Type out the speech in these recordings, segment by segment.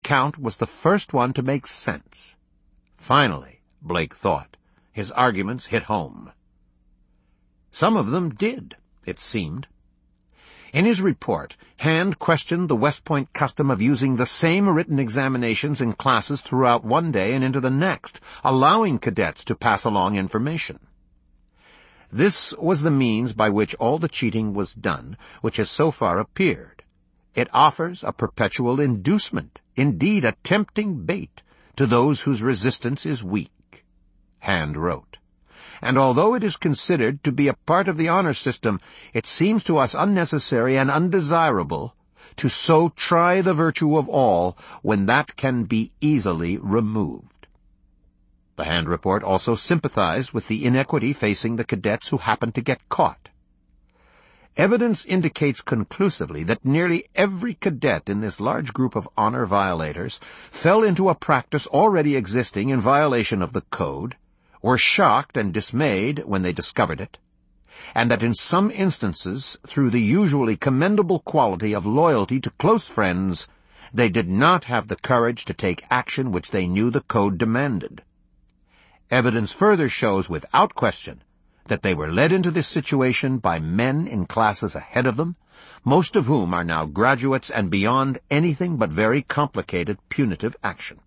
account was the first one to make sense. Finally, Blake thought, his arguments hit home. Some of them did, it seemed. In his report, Hand questioned the West Point custom of using the same written examinations in classes throughout one day and into the next, allowing cadets to pass along information. This was the means by which all the cheating was done, which has so far appeared. It offers a perpetual inducement, indeed a tempting bait, to those whose resistance is weak, Hand wrote. And although it is considered to be a part of the honor system, it seems to us unnecessary and undesirable to so try the virtue of all when that can be easily removed. The Hand report also sympathized with the inequity facing the cadets who happened to get caught. Evidence indicates conclusively that nearly every cadet in this large group of honor violators fell into a practice already existing in violation of the code, were shocked and dismayed when they discovered it, and that in some instances, through the usually commendable quality of loyalty to close friends, they did not have the courage to take action which they knew the code demanded. Evidence further shows without question that they were led into this situation by men in classes ahead of them, most of whom are now graduates and beyond anything but very complicated punitive action.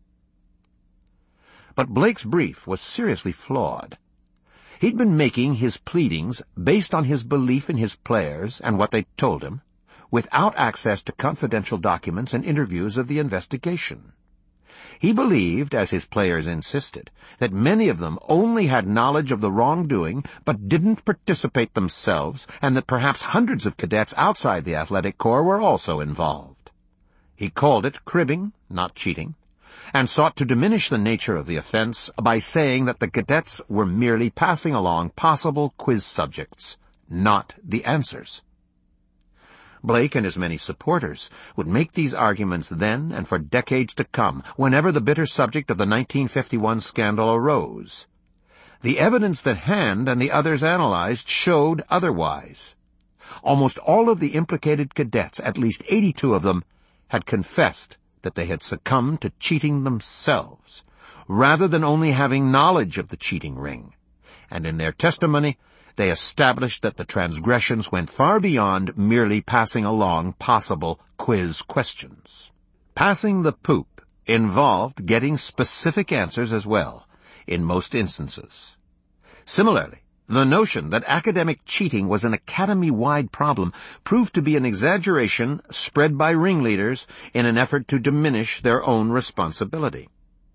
But Blake's brief was seriously flawed. He'd been making his pleadings based on his belief in his players and what they told him, without access to confidential documents and interviews of the investigation. He believed, as his players insisted, that many of them only had knowledge of the wrongdoing but didn't participate themselves, and that perhaps hundreds of cadets outside the athletic corps were also involved. He called it cribbing, not cheating, and sought to diminish the nature of the offense by saying that the cadets were merely passing along possible quiz subjects, not the answers. Blake and his many supporters would make these arguments then and for decades to come, whenever the bitter subject of the 1951 scandal arose. The evidence that Hand and the others analyzed showed otherwise. Almost all of the implicated cadets, at least 82 of them, had confessed that they had succumbed to cheating themselves, rather than only having knowledge of the cheating ring, and in their testimony they established that the transgressions went far beyond merely passing along possible quiz questions. Passing the poop involved getting specific answers as well, in most instances. Similarly, the notion that academic cheating was an academy-wide problem proved to be an exaggeration spread by ringleaders in an effort to diminish their own responsibility.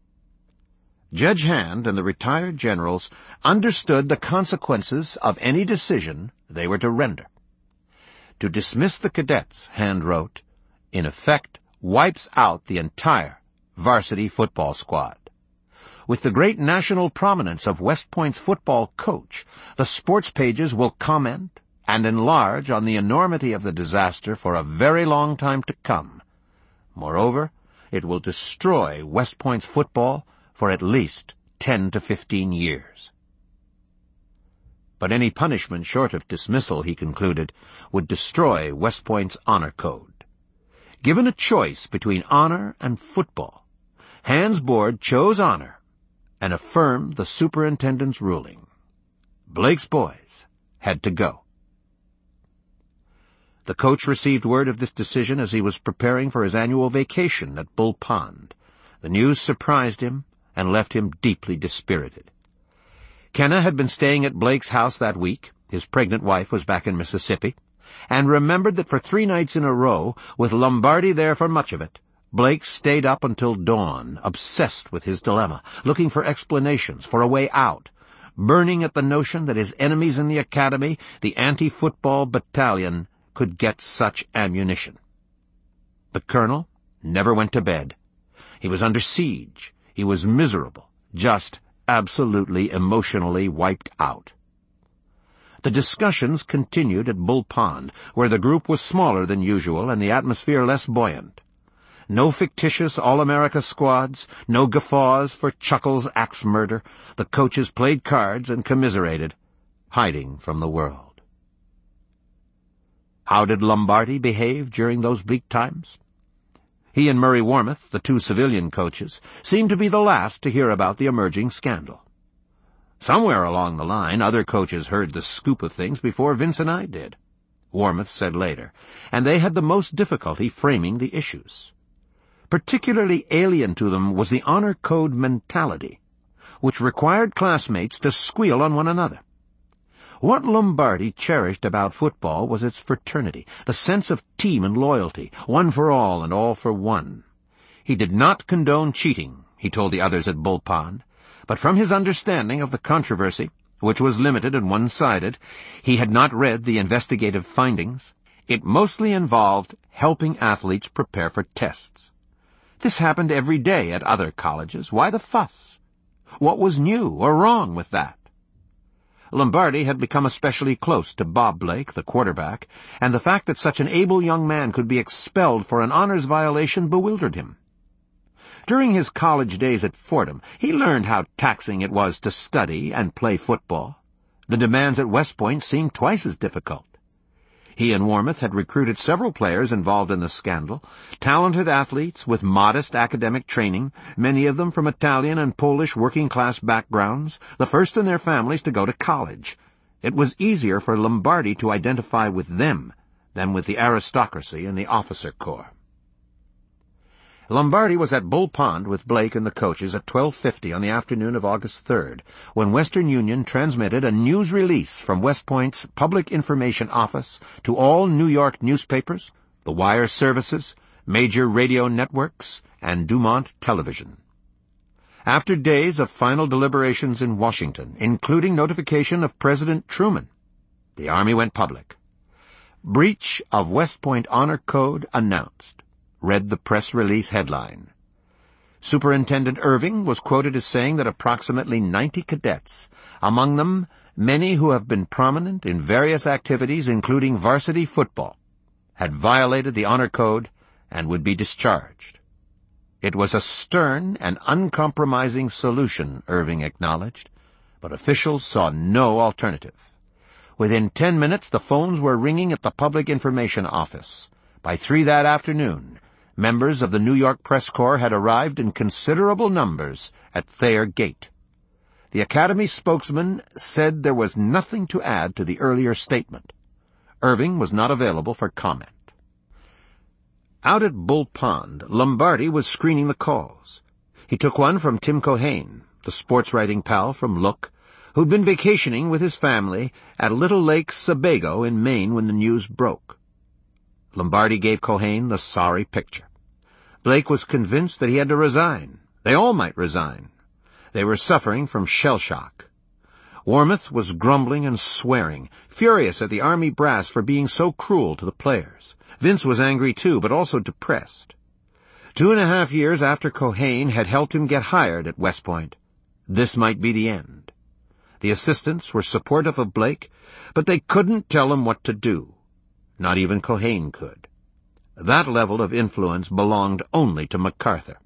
Judge Hand and the retired generals understood the consequences of any decision they were to render. To dismiss the cadets, Hand wrote, in effect wipes out the entire varsity football squad. With the great national prominence of West Point's football coach, the sports pages will comment and enlarge on the enormity of the disaster for a very long time to come. Moreover, it will destroy West Point's football for at least 10 to 15 years. But any punishment short of dismissal, he concluded, would destroy West Point's honor code. Given a choice between honor and football, Hand's board chose honor and affirmed the superintendent's ruling. Blake's boys had to go. The coach received word of this decision as he was preparing for his annual vacation at Bull Pond. The news surprised him and left him deeply dispirited. Kenna had been staying at Blake's house that week. His pregnant wife was back in Mississippi, and remembered that for 3 nights in a row, with Lombardi there for much of it, Blake stayed up until dawn, obsessed with his dilemma, looking for explanations, for a way out, burning at the notion that his enemies in the academy, the anti-football battalion, could get such ammunition. The colonel never went to bed. He was under siege. He was miserable, just absolutely emotionally wiped out. The discussions continued at Bull Pond, where the group was smaller than usual and the atmosphere less buoyant. No fictitious All-America squads, no guffaws for Chuckles' axe murder. The coaches played cards and commiserated, hiding from the world. How did Lombardi behave during those bleak times? He and Murray Warmoth, the two civilian coaches, seemed to be the last to hear about the emerging scandal. Somewhere along the line, other coaches heard the scoop of things before Vince and I did, Warmoth said later, and they had the most difficulty framing the issues. Particularly alien to them was the honor code mentality, which required classmates to squeal on one another. What Lombardi cherished about football was its fraternity, the sense of team and loyalty, one for all and all for one. He did not condone cheating, he told the others at Bull Pond, but from his understanding of the controversy, which was limited and one-sided, he had not read the investigative findings. It mostly involved helping athletes prepare for tests. This happened every day at other colleges. Why the fuss? What was new or wrong with that? Lombardi had become especially close to Bob Blake, the quarterback, and the fact that such an able young man could be expelled for an honors violation bewildered him. During his college days at Fordham, he learned how taxing it was to study and play football. The demands at West Point seemed twice as difficult. He and Warmoth had recruited several players involved in the scandal, talented athletes with modest academic training, many of them from Italian and Polish working-class backgrounds, the first in their families to go to college. It was easier for Lombardi to identify with them than with the aristocracy in the officer corps. Lombardi was at Bull Pond with Blake and the coaches at 12:50 on the afternoon of August 3rd, when Western Union transmitted a news release from West Point's Public Information Office to all New York newspapers, the wire services, major radio networks, and Dumont Television. After days of final deliberations in Washington, including notification of President Truman, the Army went public. Breach of West Point Honor Code announced, read the press release headline. Superintendent Irving was quoted as saying that approximately 90 cadets, among them many who have been prominent in various activities including varsity football, had violated the honor code and would be discharged. It was a stern and uncompromising solution, Irving acknowledged, but officials saw no alternative. Within 10 minutes, the phones were ringing at the Public Information Office. By 3 that afternoon, members of the New York Press Corps had arrived in considerable numbers at Thayer Gate. The Academy spokesman said there was nothing to add to the earlier statement. Irving was not available for comment. Out at Bull Pond, Lombardi was screening the calls. He took one from Tim Cohane, the sports-writing pal from Look, who'd been vacationing with his family at Little Lake Sebago in Maine when the news broke. Lombardi gave Cohane the sorry picture. Blake was convinced that he had to resign. They all might resign. They were suffering from shell shock. Warmoth was grumbling and swearing, furious at the Army brass for being so cruel to the players. Vince was angry too, but also depressed. 2.5 years after Cohane had helped him get hired at West Point, this might be the end. The assistants were supportive of Blake, but they couldn't tell him what to do. Not even Cohane could. That level of influence belonged only to MacArthur.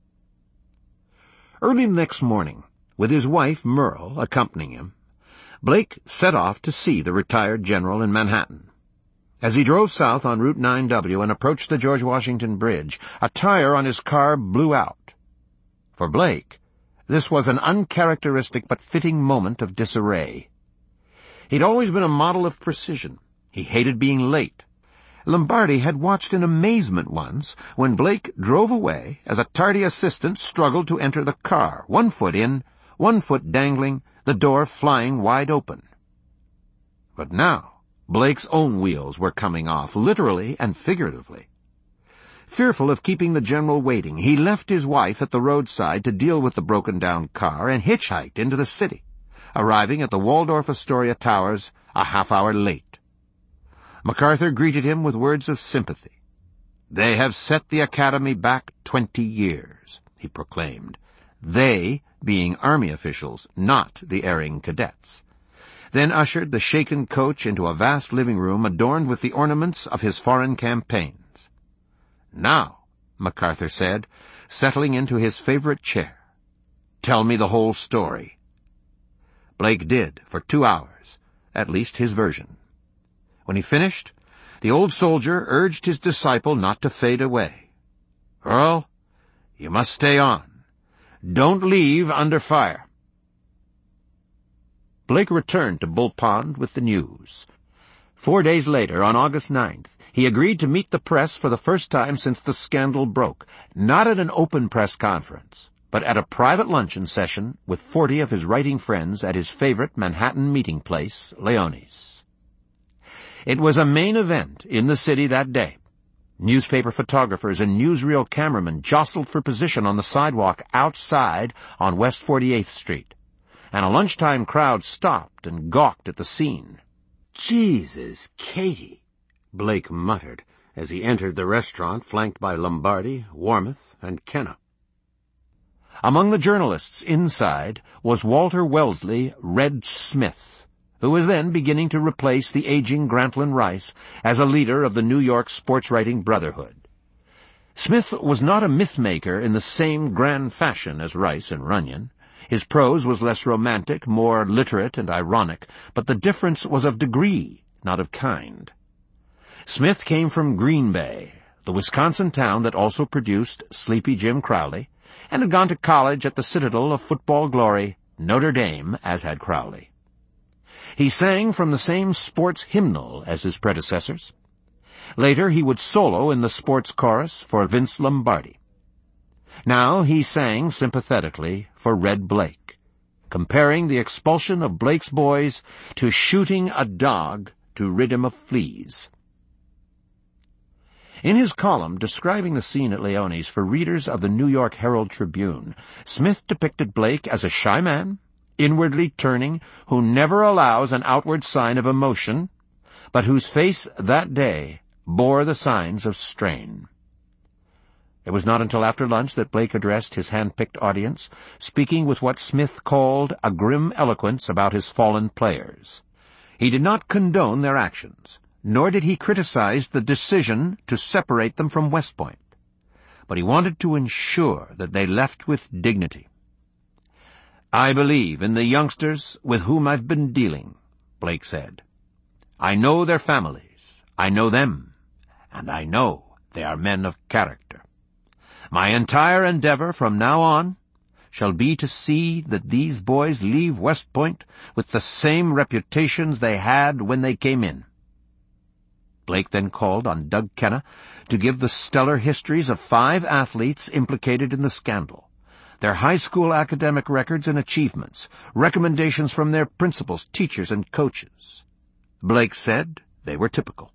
Early the next morning, with his wife Merle accompanying him, Blake set off to see the retired general in Manhattan. As he drove south on Route 9W and approached the George Washington Bridge, a tire on his car blew out. For Blake, this was an uncharacteristic but fitting moment of disarray. He'd always been a model of precision. He hated being late. Lombardi had watched in amazement once when Blake drove away as a tardy assistant struggled to enter the car, 1 foot in, 1 foot dangling, the door flying wide open. But now, Blake's own wheels were coming off, literally and figuratively. Fearful of keeping the general waiting, he left his wife at the roadside to deal with the broken-down car and hitchhiked into the city, arriving at the Waldorf Astoria Towers a half-hour late. MacArthur greeted him with words of sympathy. "They have set the Academy back 20 years, he proclaimed. They being Army officials, not the erring cadets. Then ushered the shaken coach into a vast living room adorned with the ornaments of his foreign campaigns. "Now," MacArthur said, settling into his favorite chair, "tell me the whole story." Blake did, for 2 hours, at least his version. When he finished, the old soldier urged his disciple not to fade away. Earl, you must stay on. Don't leave under fire." Blake returned to Bull Pond with the news. 4 days later, on August 9th, he agreed to meet the press for the first time since the scandal broke, not at an open press conference, but at a private luncheon session with 40 of his writing friends at his favorite Manhattan meeting place, Leone's. It was a main event in the city that day. Newspaper photographers and newsreel cameramen jostled for position on the sidewalk outside on West 48th Street, and a lunchtime crowd stopped and gawked at the scene. "Jesus, Katie," Blake muttered as he entered the restaurant flanked by Lombardi, Warmoth, and Kenna. Among the journalists inside was Walter Wellesley Red Smith, who was then beginning to replace the aging Grantland Rice as a leader of the New York sports-writing brotherhood. Smith was not a myth-maker in the same grand fashion as Rice and Runyon. His prose was less romantic, more literate and ironic, but the difference was of degree, not of kind. Smith came from Green Bay, the Wisconsin town that also produced Sleepy Jim Crowley, and had gone to college at the citadel of football glory, Notre Dame, as had Crowley. He sang from the same sports hymnal as his predecessors. Later he would solo in the sports chorus for Vince Lombardi. Now he sang sympathetically for Red Blake, comparing the expulsion of Blake's boys to shooting a dog to rid him of fleas. In his column describing the scene at Leone's for readers of the New York Herald Tribune, Smith depicted Blake as a shy man, inwardly turning, who never allows an outward sign of emotion, but whose face that day bore the signs of strain. It was not until after lunch that Blake addressed his hand-picked audience, speaking with what Smith called a grim eloquence about his fallen players. He did not condone their actions, nor did he criticize the decision to separate them from West Point, but he wanted to ensure that they left with dignity. "I believe in the youngsters with whom I've been dealing," Blake said. "I know their families, I know them, and I know they are men of character. My entire endeavor from now on shall be to see that these boys leave West Point with the same reputations they had when they came in." Blake then called on Doug Kenna to give the stellar histories of 5 athletes implicated in the scandal, their high school academic records and achievements, recommendations from their principals, teachers, and coaches. Blake said they were typical.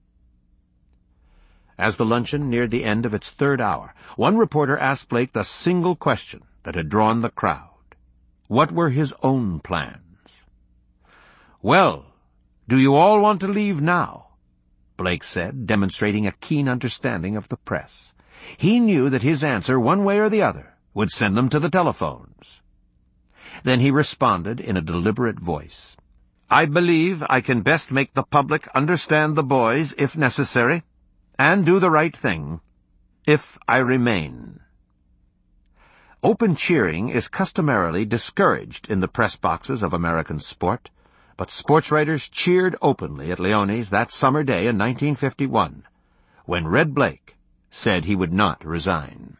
As the luncheon neared the end of its 3rd hour, one reporter asked Blake the single question that had drawn the crowd. What were his own plans? "Well, do you all want to leave now?" Blake said, demonstrating a keen understanding of the press. He knew that his answer, one way or the other, would send them to the telephones. Then he responded in a deliberate voice. "I believe I can best make the public understand the boys, if necessary, and do the right thing, if I remain." Open cheering is customarily discouraged in the press boxes of American sport, but sports writers cheered openly at Leone's that summer day in 1951, when Red Blake said he would not resign.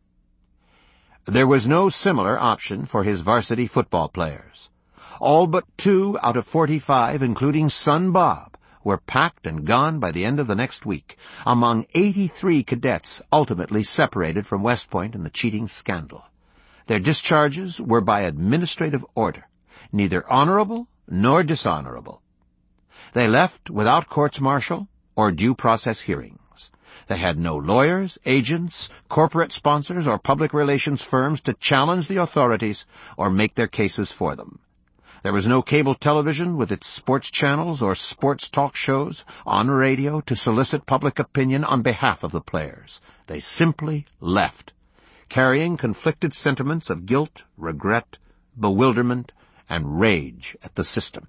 There was no similar option for his varsity football players. All but 2 out of 45, including son Bob, were packed and gone by the end of the next week, among 83 cadets ultimately separated from West Point in the cheating scandal. Their discharges were by administrative order, neither honorable nor dishonorable. They left without courts-martial or due process hearings. They had no lawyers, agents, corporate sponsors, or public relations firms to challenge the authorities or make their cases for them. There was no cable television with its sports channels or sports talk shows on radio to solicit public opinion on behalf of the players. They simply left, carrying conflicted sentiments of guilt, regret, bewilderment, and rage at the system.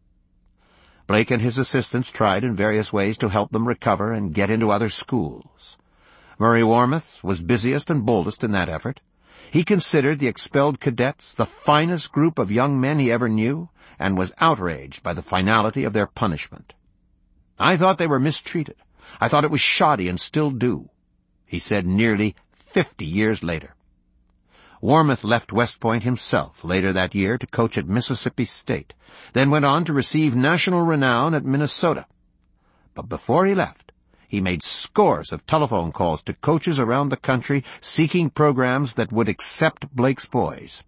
Blake and his assistants tried in various ways to help them recover and get into other schools. Murray Warmoth was busiest and boldest in that effort. He considered the expelled cadets the finest group of young men he ever knew, and was outraged by the finality of their punishment. "I thought they were mistreated. I thought it was shoddy and still do," he said nearly 50 years later. Warmoth left West Point himself later that year to coach at Mississippi State, then went on to receive national renown at Minnesota. But before he left, he made scores of telephone calls to coaches around the country seeking programs that would accept Blake's boys.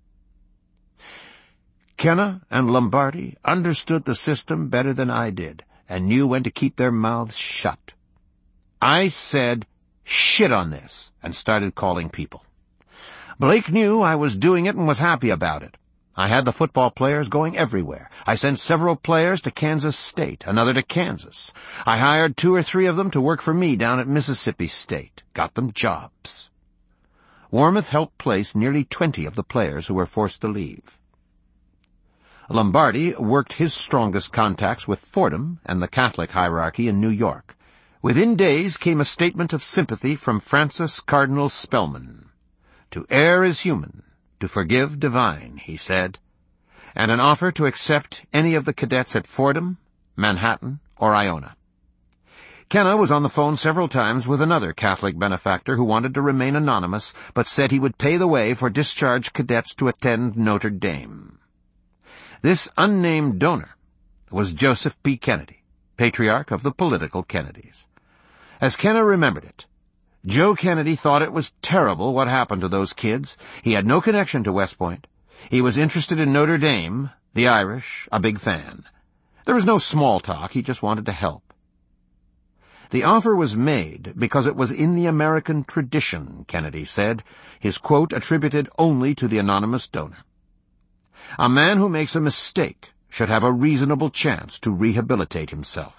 Kenna and Lombardi understood the system better than I did and knew when to keep their mouths shut. I said, "Shit on this," and started calling people. Blake knew I was doing it and was happy about it. I had the football players going everywhere. I sent several players to Kansas State, another to Kansas. I hired 2 or 3 of them to work for me down at Mississippi State, got them jobs. Warmoth helped place nearly 20 of the players who were forced to leave. Lombardi worked his strongest contacts with Fordham and the Catholic hierarchy in New York. Within days came a statement of sympathy from Francis Cardinal Spellman. "To err is human, to forgive divine," he said, and an offer to accept any of the cadets at Fordham, Manhattan, or Iona. Kenna was on the phone several times with another Catholic benefactor who wanted to remain anonymous, but said he would pay the way for discharged cadets to attend Notre Dame. This unnamed donor was Joseph P. Kennedy, patriarch of the political Kennedys. As Kenna remembered it, Joe Kennedy thought it was terrible what happened to those kids. He had no connection to West Point. He was interested in Notre Dame, the Irish, a big fan. There was no small talk, he just wanted to help. The offer was made because it was in the American tradition, Kennedy said, his quote attributed only to the anonymous donor. A man who makes a mistake should have a reasonable chance to rehabilitate himself.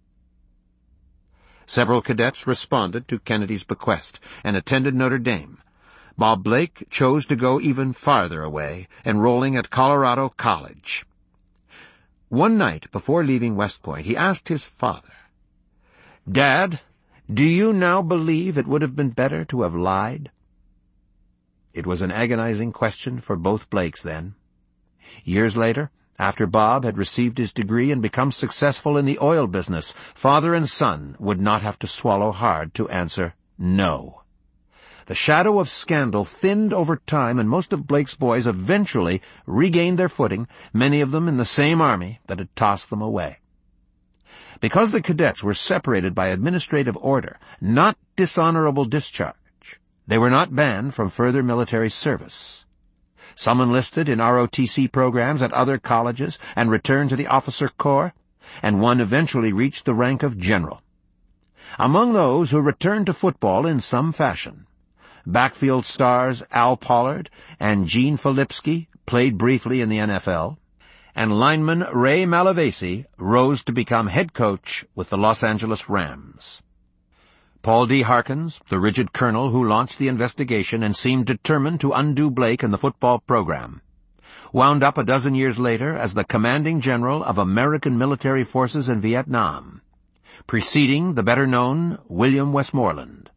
Several cadets responded to Kennedy's bequest and attended Notre Dame. Bob Blake chose to go even farther away, enrolling at Colorado College. One night before leaving West Point, he asked his father, "Dad, do you now believe it would have been better to have lied?" It was an agonizing question for both Blakes then. Years later, after Bob had received his degree and become successful in the oil business, father and son would not have to swallow hard to answer no. The shadow of scandal thinned over time, and most of Blake's boys eventually regained their footing, many of them in the same army that had tossed them away. Because the cadets were separated by administrative order, not dishonorable discharge, they were not banned from further military service. Some enlisted in ROTC programs at other colleges and returned to the officer corps, and one eventually reached the rank of general. Among those who returned to football in some fashion, backfield stars Al Pollard and Gene Filipski played briefly in the NFL, and lineman Ray Malavasi rose to become head coach with the Los Angeles Rams. Paul D. Harkins, the rigid colonel who launched the investigation and seemed determined to undo Blake and the football program, wound up a dozen years later as the commanding general of American military forces in Vietnam, preceding the better-known William Westmoreland.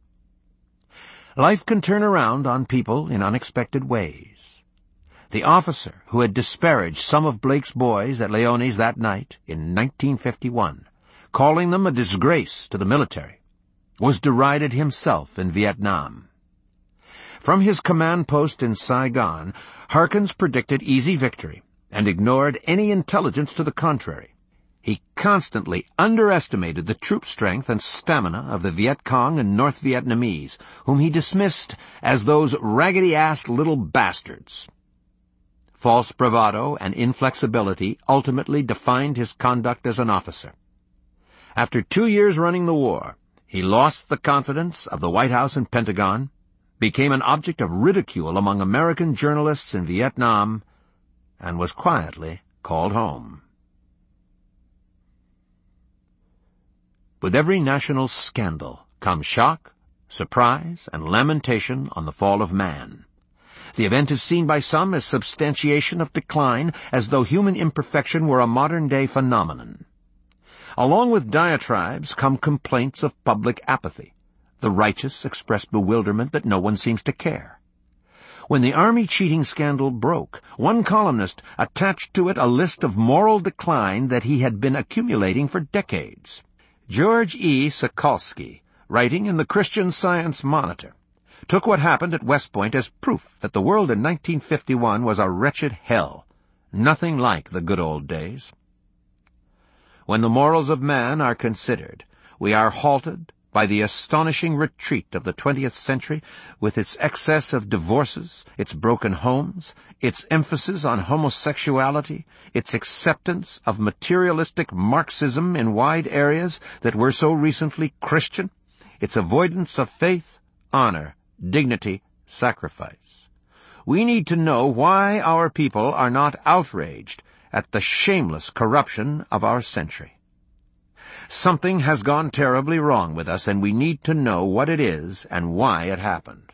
Life can turn around on people in unexpected ways. The officer who had disparaged some of Blake's boys at Leone's that night in 1951, calling them a disgrace to the military, was derided himself in Vietnam. From his command post in Saigon, Harkins predicted easy victory and ignored any intelligence to the contrary. He constantly underestimated the troop strength and stamina of the Viet Cong and North Vietnamese, whom he dismissed as those raggedy-assed little bastards. False bravado and inflexibility ultimately defined his conduct as an officer. After 2 years running the war, he lost the confidence of the White House and Pentagon, became an object of ridicule among American journalists in Vietnam, and was quietly called home. With every national scandal come shock, surprise, and lamentation on the fall of man. The event is seen by some as substantiation of decline, as though human imperfection were a modern-day phenomenon. Along with diatribes come complaints of public apathy. The righteous express bewilderment that no one seems to care. When the Army cheating scandal broke, one columnist attached to it a list of moral decline that he had been accumulating for decades. George E. Sokolsky, writing in the Christian Science Monitor, took what happened at West Point as proof that the world in 1951 was a wretched hell, nothing like the good old days. When the morals of man are considered, we are halted by the astonishing retreat of the 20th century with its excess of divorces, its broken homes, its emphasis on homosexuality, its acceptance of materialistic Marxism in wide areas that were so recently Christian, its avoidance of faith, honor, dignity, sacrifice. We need to know why our people are not outraged at the shameless corruption of our century. Something has gone terribly wrong with us, and we need to know what it is and why it happened.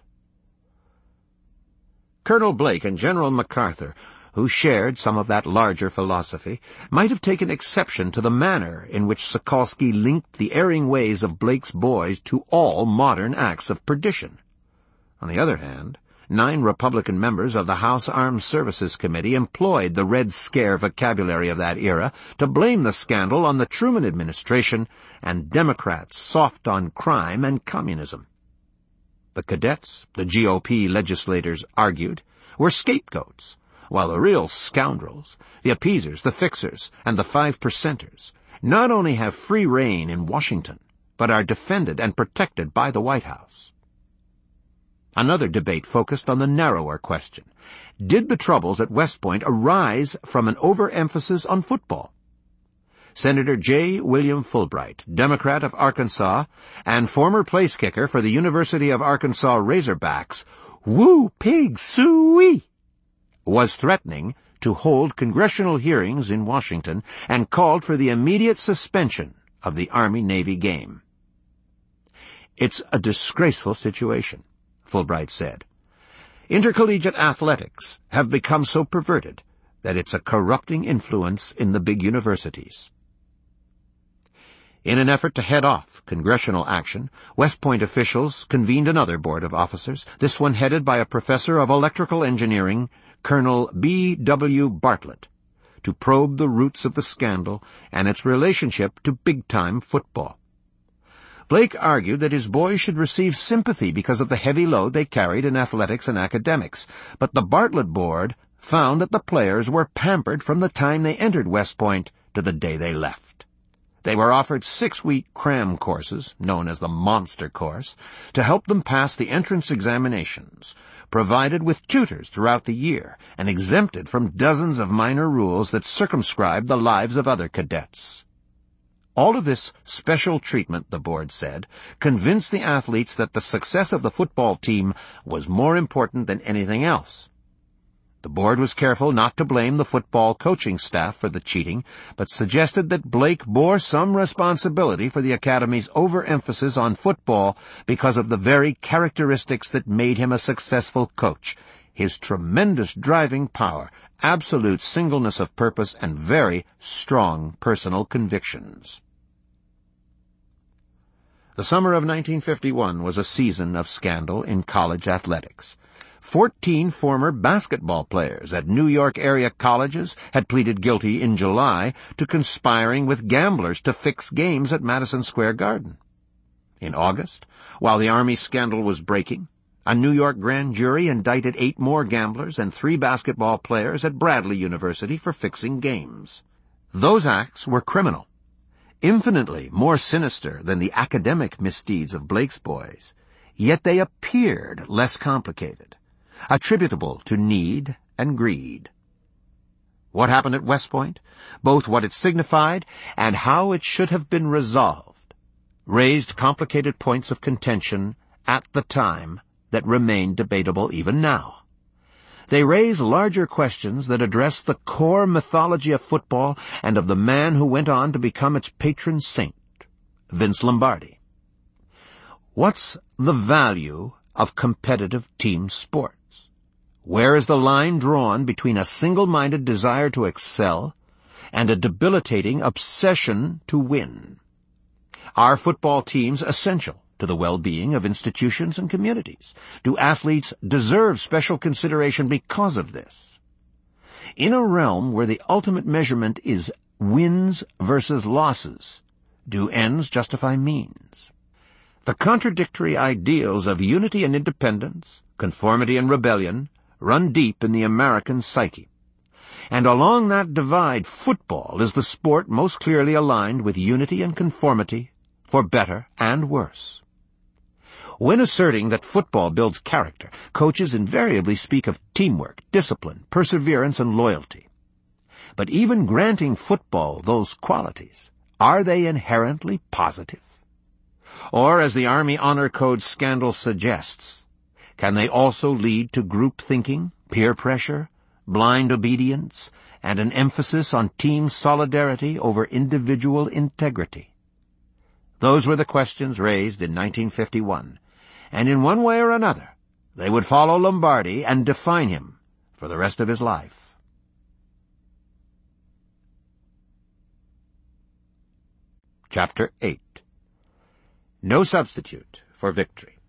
Colonel Blake and General MacArthur, who shared some of that larger philosophy, might have taken exception to the manner in which Sokolsky linked the erring ways of Blake's boys to all modern acts of perdition. On the other hand, 9 Republican members of the House Armed Services Committee employed the Red Scare vocabulary of that era to blame the scandal on the Truman administration and Democrats soft on crime and communism. The cadets, the GOP legislators argued, were scapegoats, while the real scoundrels, the appeasers, the fixers, and the 5%ers, not only have free rein in Washington, but are defended and protected by the White House. Another debate focused on the narrower question. Did the troubles at West Point arise from an overemphasis on football? Senator J. William Fulbright, Democrat of Arkansas, and former place kicker for the University of Arkansas Razorbacks, Woo Pig Sooie, was threatening to hold congressional hearings in Washington and called for the immediate suspension of the Army-Navy game. It's a disgraceful situation, Fulbright said. Intercollegiate athletics have become so perverted that it's a corrupting influence in the big universities. In an effort to head off congressional action, West Point officials convened another board of officers, this one headed by a professor of electrical engineering, Colonel B.W. Bartlett, to probe the roots of the scandal and its relationship to big-time football. Blake argued that his boys should receive sympathy because of the heavy load they carried in athletics and academics, but the Bartlett board found that the players were pampered from the time they entered West Point to the day they left. They were offered 6-week cram courses, known as the Monster Course, to help them pass the entrance examinations, provided with tutors throughout the year, and exempted from dozens of minor rules that circumscribed the lives of other cadets. All of this special treatment, the board said, convinced the athletes that the success of the football team was more important than anything else. The board was careful not to blame the football coaching staff for the cheating, but suggested that Blake bore some responsibility for the academy's overemphasis on football because of the very characteristics that made him a successful coach: his tremendous driving power, absolute singleness of purpose, and very strong personal convictions. The summer of 1951 was a season of scandal in college athletics. 14 former basketball players at New York area colleges had pleaded guilty in July to conspiring with gamblers to fix games at Madison Square Garden. In August, while the Army scandal was breaking, a New York grand jury indicted 8 more gamblers and 3 basketball players at Bradley University for fixing games. Those acts were criminal, infinitely more sinister than the academic misdeeds of Blake's boys, yet they appeared less complicated, attributable to need and greed. What happened at West Point, both what it signified and how it should have been resolved, raised complicated points of contention at the time that remain debatable even now. They raise larger questions that address the core mythology of football and of the man who went on to become its patron saint, Vince Lombardi. What's the value of competitive team sports? Where is the line drawn between a single-minded desire to excel and a debilitating obsession to win? Are football teams essential to the well-being of institutions and communities? Do athletes deserve special consideration because of this? In a realm where the ultimate measurement is wins versus losses, do ends justify means? The contradictory ideals of unity and independence, conformity and rebellion, run deep in the American psyche. And along that divide, football is the sport most clearly aligned with unity and conformity, for better and worse. When asserting that football builds character, coaches invariably speak of teamwork, discipline, perseverance, and loyalty. But even granting football those qualities, are they inherently positive? Or, as the Army Honor Code scandal suggests, can they also lead to group thinking, peer pressure, blind obedience, and an emphasis on team solidarity over individual integrity? Those were the questions raised in 1951, and in one way or another, they would follow Lombardi and define him for the rest of his life. Chapter 8. No Substitute for Victory.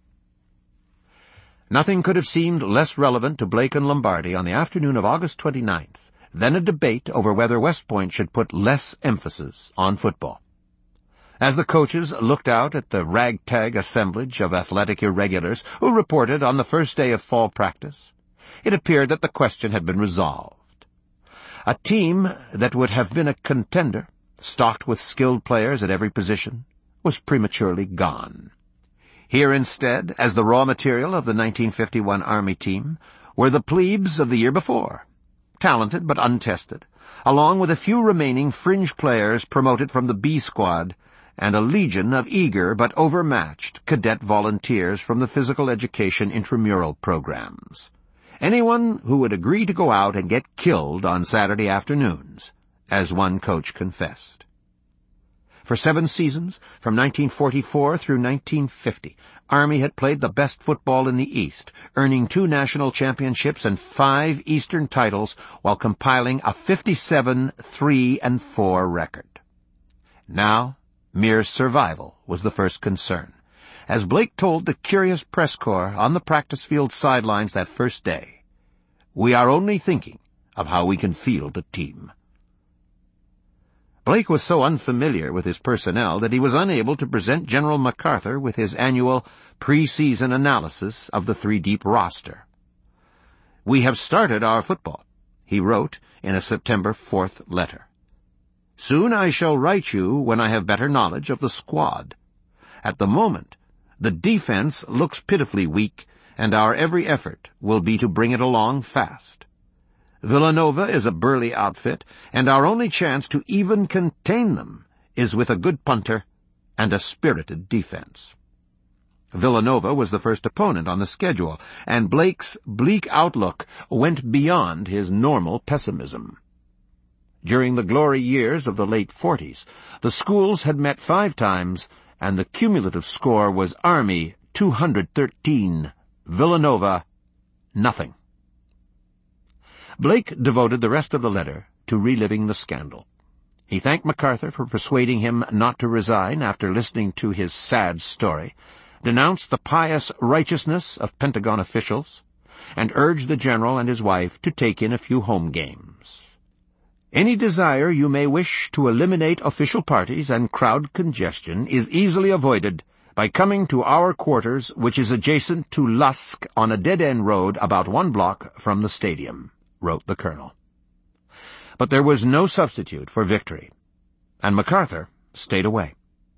Nothing could have seemed less relevant to Blake and Lombardi on the afternoon of August 29th than a debate over whether West Point should put less emphasis on football. As the coaches looked out at the ragtag assemblage of athletic irregulars who reported on the first day of fall practice, it appeared that the question had been resolved. A team that would have been a contender, stocked with skilled players at every position, was prematurely gone. Here instead, as the raw material of the 1951 Army team, were the plebes of the year before, talented but untested, along with a few remaining fringe players promoted from the B squad, and a legion of eager but overmatched cadet volunteers from the physical education intramural programs. Anyone who would agree to go out and get killed on Saturday afternoons, as one coach confessed. For 7 seasons, from 1944 through 1950, Army had played the best football in the East, earning 2 national championships and 5 Eastern titles while compiling a 57-3-4 record. Now, mere survival was the first concern, as Blake told the curious press corps on the practice field sidelines that first day, "We are only thinking of how we can field a team." Blake was so unfamiliar with his personnel that he was unable to present General MacArthur with his annual pre-season analysis of the 3-deep roster. "We have started our football," he wrote in a September 4th letter. "Soon I shall write you when I have better knowledge of the squad. At the moment, the defense looks pitifully weak, and our every effort will be to bring it along fast. Villanova is a burly outfit, and our only chance to even contain them is with a good punter and a spirited defense." Villanova was the first opponent on the schedule, and Blake's bleak outlook went beyond his normal pessimism. During the glory years of the late 40s, the schools had met 5 times, and the cumulative score was Army 213, Villanova nothing. Blake devoted the rest of the letter to reliving the scandal. He thanked MacArthur for persuading him not to resign after listening to his sad story, denounced the pious righteousness of Pentagon officials, and urged the general and his wife to take in a few home games. "Any desire you may wish to eliminate official parties and crowd congestion is easily avoided by coming to our quarters, which is adjacent to Lusk on a dead-end road about 1 block from the stadium," wrote the colonel. But there was no substitute for victory, and MacArthur stayed away.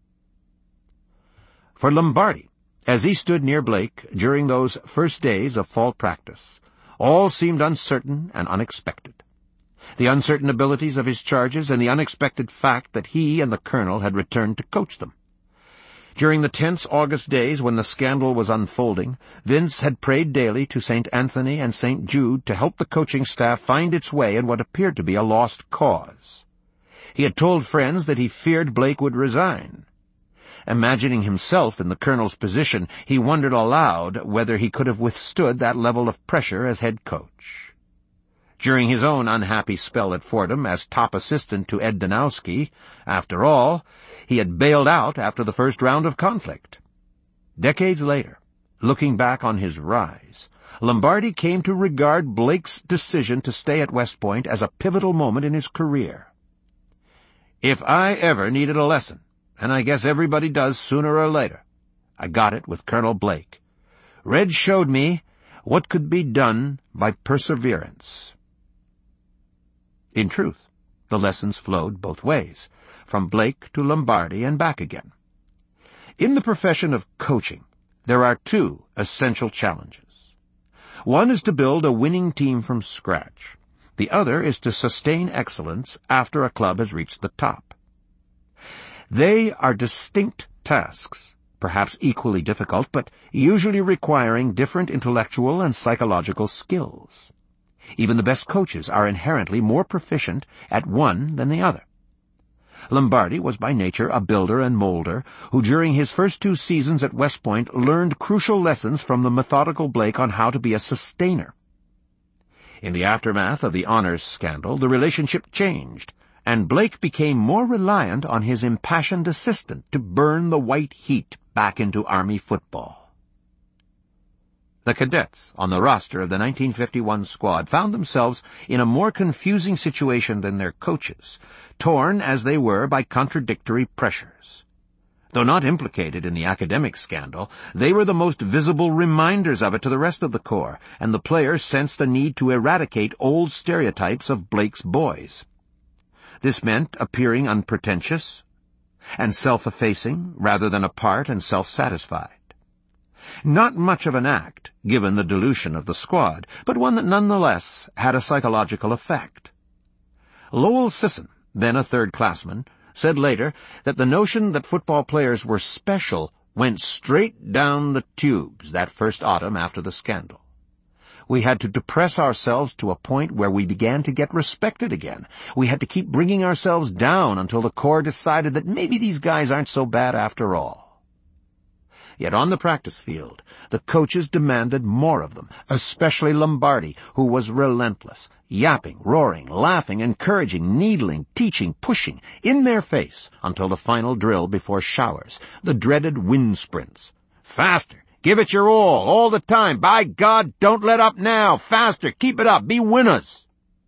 For Lombardi, as he stood near Blake during those first days of fall practice, all seemed uncertain and unexpected. The uncertain abilities of his charges and the unexpected fact that he and the colonel had returned to coach them. During the tense August days when the scandal was unfolding, Vince had prayed daily to St. Anthony and St. Jude to help the coaching staff find its way in what appeared to be a lost cause. He had told friends that he feared Blake would resign. Imagining himself in the colonel's position, he wondered aloud whether he could have withstood that level of pressure as head coach. During his own unhappy spell at Fordham as top assistant to Ed Danowski, after all, he had bailed out after the first round of conflict. Decades later, looking back on his rise, Lombardi came to regard Blake's decision to stay at West Point as a pivotal moment in his career. "If I ever needed a lesson, and I guess everybody does sooner or later, I got it with Colonel Blake. Red showed me what could be done by perseverance. In truth, the lessons flowed both ways, from Blake to Lombardi and back again. In the profession of coaching, there are two essential challenges. One is to build a winning team from scratch. The other is to sustain excellence after a club has reached the top. They are distinct tasks, perhaps equally difficult, but usually requiring different intellectual and psychological skills. Even the best coaches are inherently more proficient at one than the other. Lombardi was by nature a builder and molder, who during his first 2 seasons at West Point learned crucial lessons from the methodical Blake on how to be a sustainer. In the aftermath of the honors scandal, the relationship changed, and Blake became more reliant on his impassioned assistant to burn the white heat back into Army football. The cadets on the roster of the 1951 squad found themselves in a more confusing situation than their coaches, torn as they were by contradictory pressures. Though not implicated in the academic scandal, they were the most visible reminders of it to the rest of the Corps, and the players sensed a need to eradicate old stereotypes of Blake's boys. This meant appearing unpretentious and self-effacing rather than apart and self-satisfied. Not much of an act, given the dilution of the squad, but one that nonetheless had a psychological effect. Lowell Sisson, then a third-classman, said later that the notion that football players were special went straight down the tubes that first autumn after the scandal. We had to depress ourselves to a point where we began to get respected again. We had to keep bringing ourselves down until the Corps decided that maybe these guys aren't so bad after all. Yet on the practice field, the coaches demanded more of them, especially Lombardi, who was relentless, yapping, roaring, laughing, encouraging, needling, teaching, pushing, in their face until the final drill before showers, the dreaded wind sprints. Faster! Give it your all the time! By God, don't let up now! Faster! Keep it up! Be winners!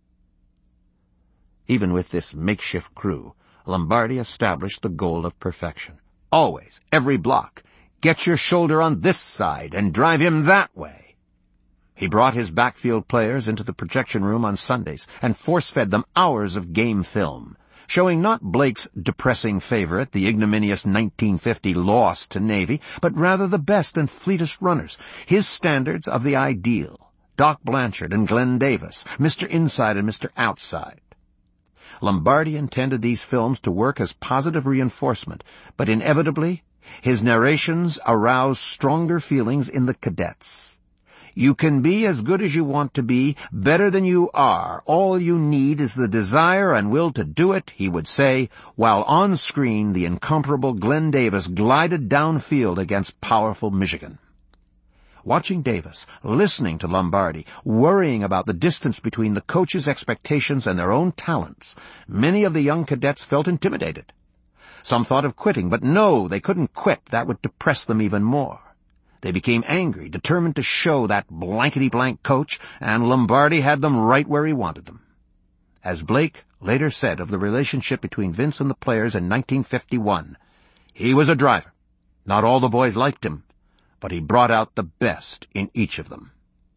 Even with this makeshift crew, Lombardi established the goal of perfection. Always, every block, get your shoulder on this side and drive him that way. He brought his backfield players into the projection room on Sundays and force-fed them hours of game film, showing not Blake's depressing favorite, the ignominious 1950 loss to Navy, but rather the best and fleetest runners, his standards of the ideal, Doc Blanchard and Glenn Davis, Mr. Inside and Mr. Outside. Lombardi intended these films to work as positive reinforcement, but inevitably, his narrations aroused stronger feelings in the cadets. You can be as good as you want to be, better than you are. All you need is the desire and will to do it, he would say, while on screen the incomparable Glenn Davis glided downfield against powerful Michigan. Watching Davis, listening to Lombardi, worrying about the distance between the coach's expectations and their own talents, many of the young cadets felt intimidated. Some thought of quitting, but no, they couldn't quit. That would depress them even more. They became angry, determined to show that blankety-blank coach, and Lombardi had them right where he wanted them. As Blake later said of the relationship between Vince and the players in 1951, he was a driver. Not all the boys liked him, but he brought out the best in each of them.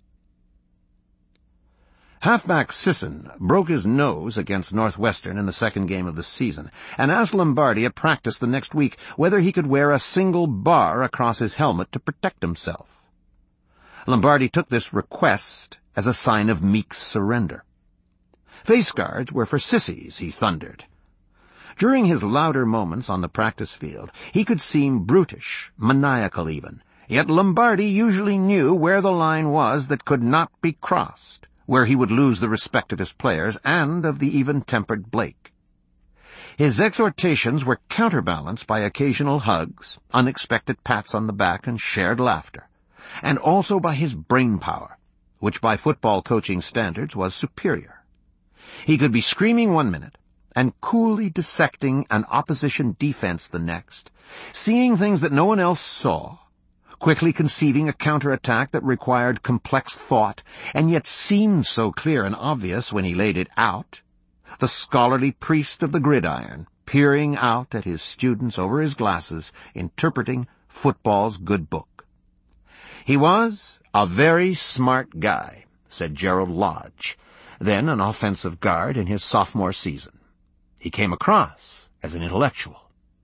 Halfback Sisson broke his nose against Northwestern in the second game of the season, and asked Lombardi at practice the next week whether he could wear a single bar across his helmet to protect himself. Lombardi took this request as a sign of meek surrender. Face guards were for sissies, he thundered. During his louder moments on the practice field, he could seem brutish, maniacal even, yet Lombardi usually knew where the line was that could not be crossed, where he would lose the respect of his players and of the even-tempered Blake. His exhortations were counterbalanced by occasional hugs, unexpected pats on the back, and shared laughter, and also by his brain power, which by football coaching standards was superior. He could be screaming one minute and coolly dissecting an opposition defense the next, seeing things that no one else saw, quickly conceiving a counterattack that required complex thought and yet seemed so clear and obvious when he laid it out, the scholarly priest of the gridiron, peering out at his students over his glasses, interpreting football's good book. He was a very smart guy, said Gerald Lodge, then an offensive guard in his sophomore season. He came across as an intellectual.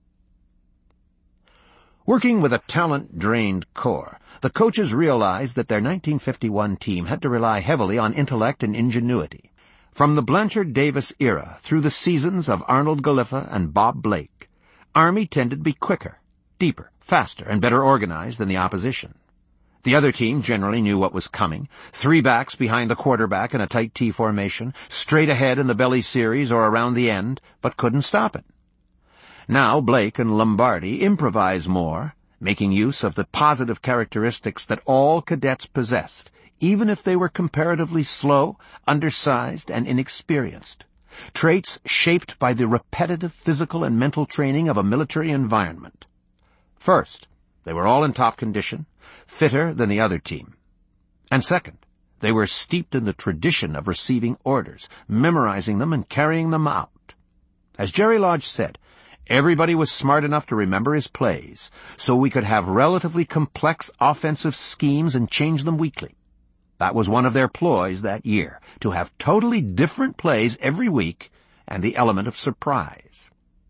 Working with a talent-drained core, the coaches realized that their 1951 team had to rely heavily on intellect and ingenuity. From the Blanchard Davis era through the seasons of Arnold Galiffa and Bob Blake, Army tended to be quicker, deeper, faster, and better organized than the opposition. The other team generally knew what was coming. 3 backs behind the quarterback in a tight T formation, straight ahead in the belly series or around the end, but couldn't stop it. Now Blake and Lombardi improvise more, making use of the positive characteristics that all cadets possessed, even if they were comparatively slow, undersized, and inexperienced. Traits shaped by the repetitive physical and mental training of a military environment. First, they were all in top condition, fitter than the other team. And second, they were steeped in the tradition of receiving orders, memorizing them, and carrying them out. As Jerry Lodge said, everybody was smart enough to remember his plays, so we could have relatively complex offensive schemes and change them weekly. That was one of their ploys that year, to have totally different plays every week and the element of surprise.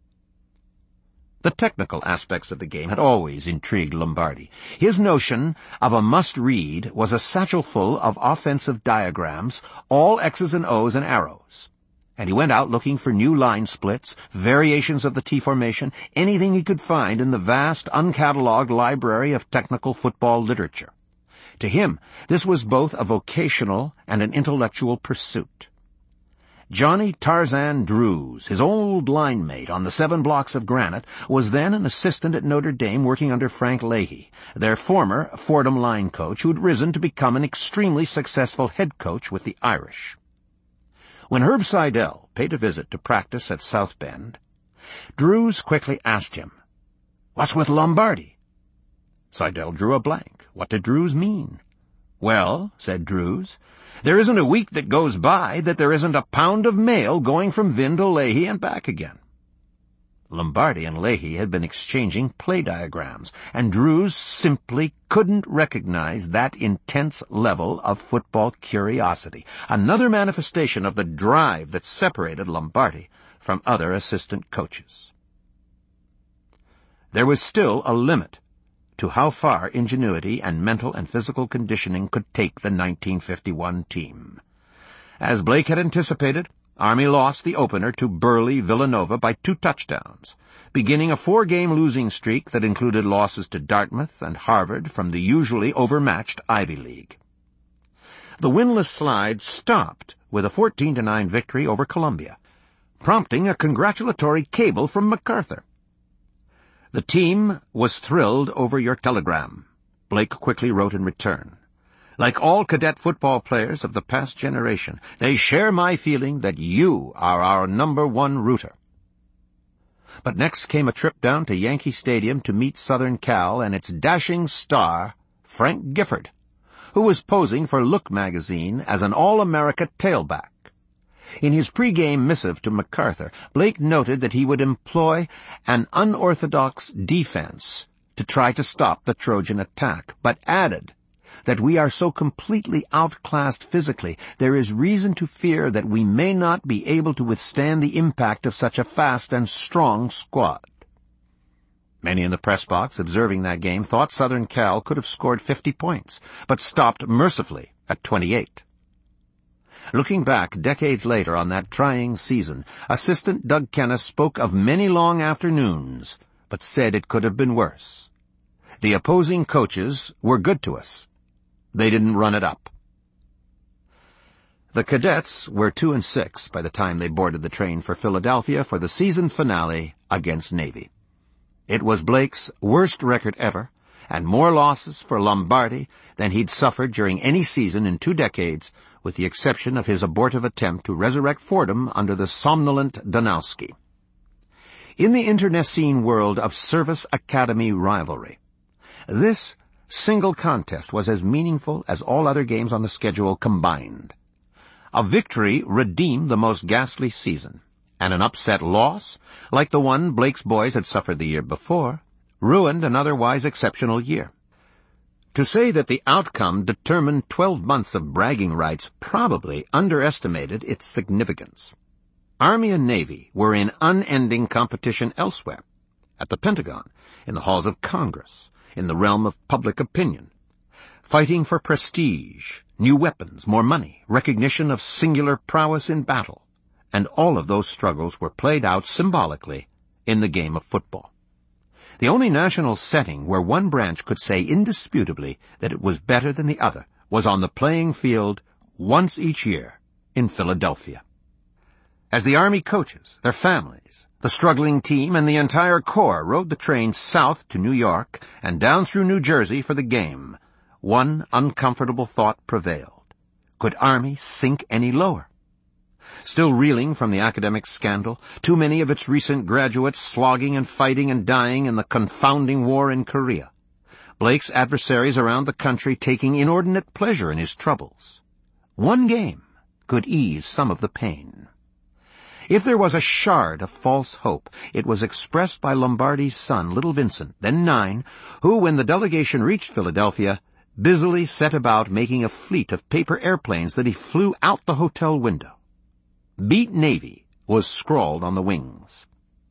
The technical aspects of the game had always intrigued Lombardi. His notion of a must-read was a satchel full of offensive diagrams, all X's and O's and arrows. And he went out looking for new line splits, variations of the T formation, anything he could find in the vast, uncatalogued library of technical football literature. To him, this was both a vocational and an intellectual pursuit. Johnny Tarzan Drews, his old line mate on the 7 blocks of granite, was then an assistant at Notre Dame working under Frank Leahy, their former Fordham line coach who'd risen to become an extremely successful head coach with the Irish. When Herb Seidel paid a visit to practice at South Bend, Drews quickly asked him, "What's with Lombardi?" Seidel drew a blank. What did Drews mean? "Well," said Drews, "there isn't a week that goes by that there isn't a pound of mail going from Vin to Leahy and back again." Lombardi and Leahy had been exchanging play diagrams, and Drews simply couldn't recognize that intense level of football curiosity, another manifestation of the drive that separated Lombardi from other assistant coaches. There was still a limit to how far ingenuity and mental and physical conditioning could take the 1951 team. As Blake had anticipated, Army lost the opener to burly Villanova by 2 touchdowns, beginning a 4-game losing streak that included losses to Dartmouth and Harvard from the usually overmatched Ivy League. The winless slide stopped with a 14-9 victory over Columbia, prompting a congratulatory cable from MacArthur. "The team was thrilled over your telegram," Blake quickly wrote in return. "Like all cadet football players of the past generation, they share my feeling that you are our #1 rooter." But next came a trip down to Yankee Stadium to meet Southern Cal and its dashing star, Frank Gifford, who was posing for Look magazine as an All-America tailback. In his pre-game missive to MacArthur, Blake noted that he would employ an unorthodox defense to try to stop the Trojan attack, but added that we are so completely outclassed physically, there is reason to fear that we may not be able to withstand the impact of such a fast and strong squad. Many in the press box observing that game thought Southern Cal could have scored 50 points, but stopped mercifully at 28. Looking back decades later on that trying season, assistant Doug Kennis spoke of many long afternoons, but said it could have been worse. The opposing coaches were good to us. They didn't run it up. The cadets were 2-6 by the time they boarded the train for Philadelphia for the season finale against Navy. It was Blake's worst record ever, and more losses for Lombardi than he'd suffered during any season in 2 decades, with the exception of his abortive attempt to resurrect Fordham under the somnolent Danowski. In the internecine world of service academy rivalry, this single contest was as meaningful as all other games on the schedule combined. A victory redeemed the most ghastly season, and an upset loss, like the one Blake's boys had suffered the year before, ruined an otherwise exceptional year. To say that the outcome determined 12 months of bragging rights probably underestimated its significance. Army and Navy were in unending competition elsewhere, at the Pentagon, in the halls of Congress, in the realm of public opinion, fighting for prestige, new weapons, more money, recognition of singular prowess in battle, and all of those struggles were played out symbolically in the game of football. The only national setting where one branch could say indisputably that it was better than the other was on the playing field once each year in Philadelphia. As the Army coaches, their families, the struggling team, and the entire Corps rode the train south to New York and down through New Jersey for the game, one uncomfortable thought prevailed. Could Army sink any lower? Still reeling from the academic scandal, too many of its recent graduates slogging and fighting and dying in the confounding war in Korea, Blake's adversaries around the country taking inordinate pleasure in his troubles. One game could ease some of the pain. If there was a shard of false hope, it was expressed by Lombardi's son, little Vincent, then 9, who, when the delegation reached Philadelphia, busily set about making a fleet of paper airplanes that he flew out the hotel window. "Beat Navy" was scrawled on the wings.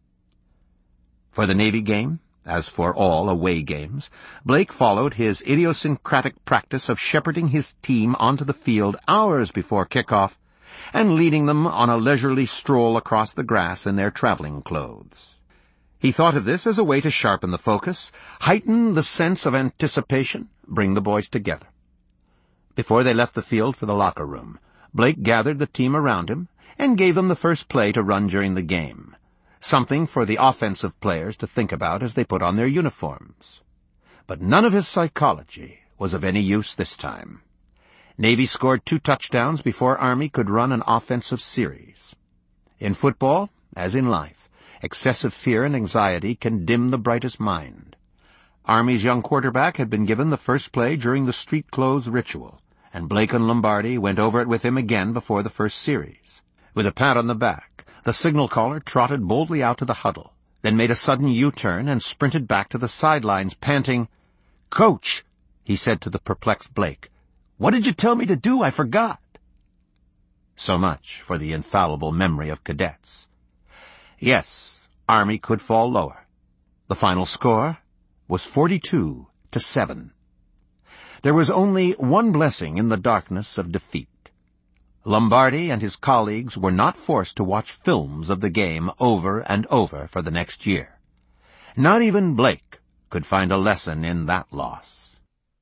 For the Navy game, as for all away games, Blake followed his idiosyncratic practice of shepherding his team onto the field hours before kickoff and leading them on a leisurely stroll across the grass in their traveling clothes. He thought of this as a way to sharpen the focus, heighten the sense of anticipation, bring the boys together. Before they left the field for the locker room, Blake gathered the team around him and gave them the first play to run during the game, something for the offensive players to think about as they put on their uniforms. But none of his psychology was of any use this time. Navy scored 2 touchdowns before Army could run an offensive series. In football, as in life, excessive fear and anxiety can dim the brightest mind. Army's young quarterback had been given the first play during the street clothes ritual, and Blake and Lombardi went over it with him again before the first series. With a pat on the back, the signal caller trotted boldly out to the huddle, then made a sudden U-turn and sprinted back to the sidelines, panting. "Coach," he said to the perplexed Blake, "what did you tell me to do? I forgot." So much for the infallible memory of cadets. Yes, Army could fall lower. The final score was 42-7. There was only one blessing in the darkness of defeat. Lombardi and his colleagues were not forced to watch films of the game over and over for the next year. Not even Blake could find a lesson in that loss.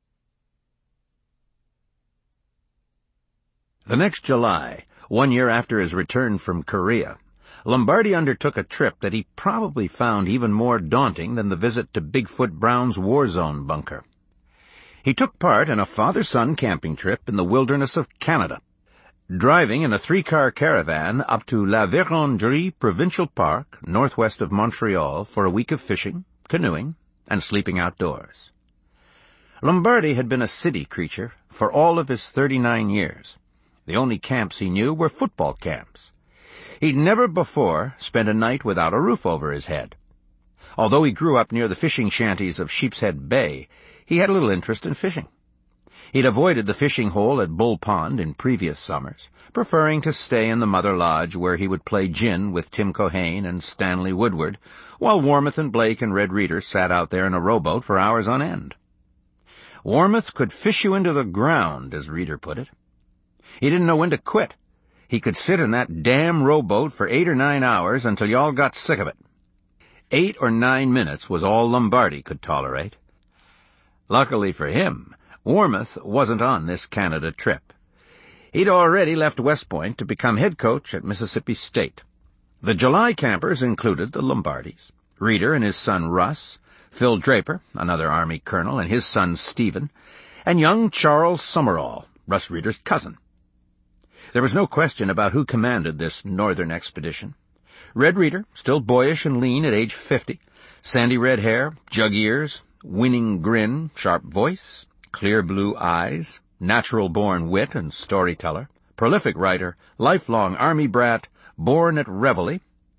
The next July, 1 year after his return from Korea, Lombardi undertook a trip that he probably found even more daunting than the visit to Bigfoot Brown's war zone bunker. He took part in a father-son camping trip in the wilderness of Canada, driving in a 3-car caravan up to La Vérendrye Provincial Park, northwest of Montreal, for a week of fishing, canoeing, and sleeping outdoors. Lombardi had been a city creature for all of his 39 years. The only camps he knew were football camps. He'd never before spent a night without a roof over his head. Although he grew up near the fishing shanties of Sheepshead Bay, he had little interest in fishing. He'd avoided the fishing hole at Bull Pond in previous summers, preferring to stay in the Mother Lodge where he would play gin with Tim Cohane and Stanley Woodward, while Warmouth and Blake and Red Reeder sat out there in a rowboat for hours on end. Warmouth could fish you into the ground, as Reeder put it. He didn't know when to quit. He could sit in that damn rowboat for 8 or 9 hours until you all got sick of it. 8 or 9 minutes was all Lombardi could tolerate. Luckily for him, Warmouth wasn't on this Canada trip. He'd already left West Point to become head coach at Mississippi State. The July campers included the Lombardis, Reeder and his son Russ, Phil Draper, another Army colonel, and his son Stephen, and young Charles Summerall, Russ Reeder's cousin. There was no question about who commanded this northern expedition. Red Reeder, still boyish and lean at age 50, sandy red hair, jug ears, winning grin, sharp voice, clear blue eyes, natural-born wit and storyteller, prolific writer, lifelong Army brat, born at Reveille,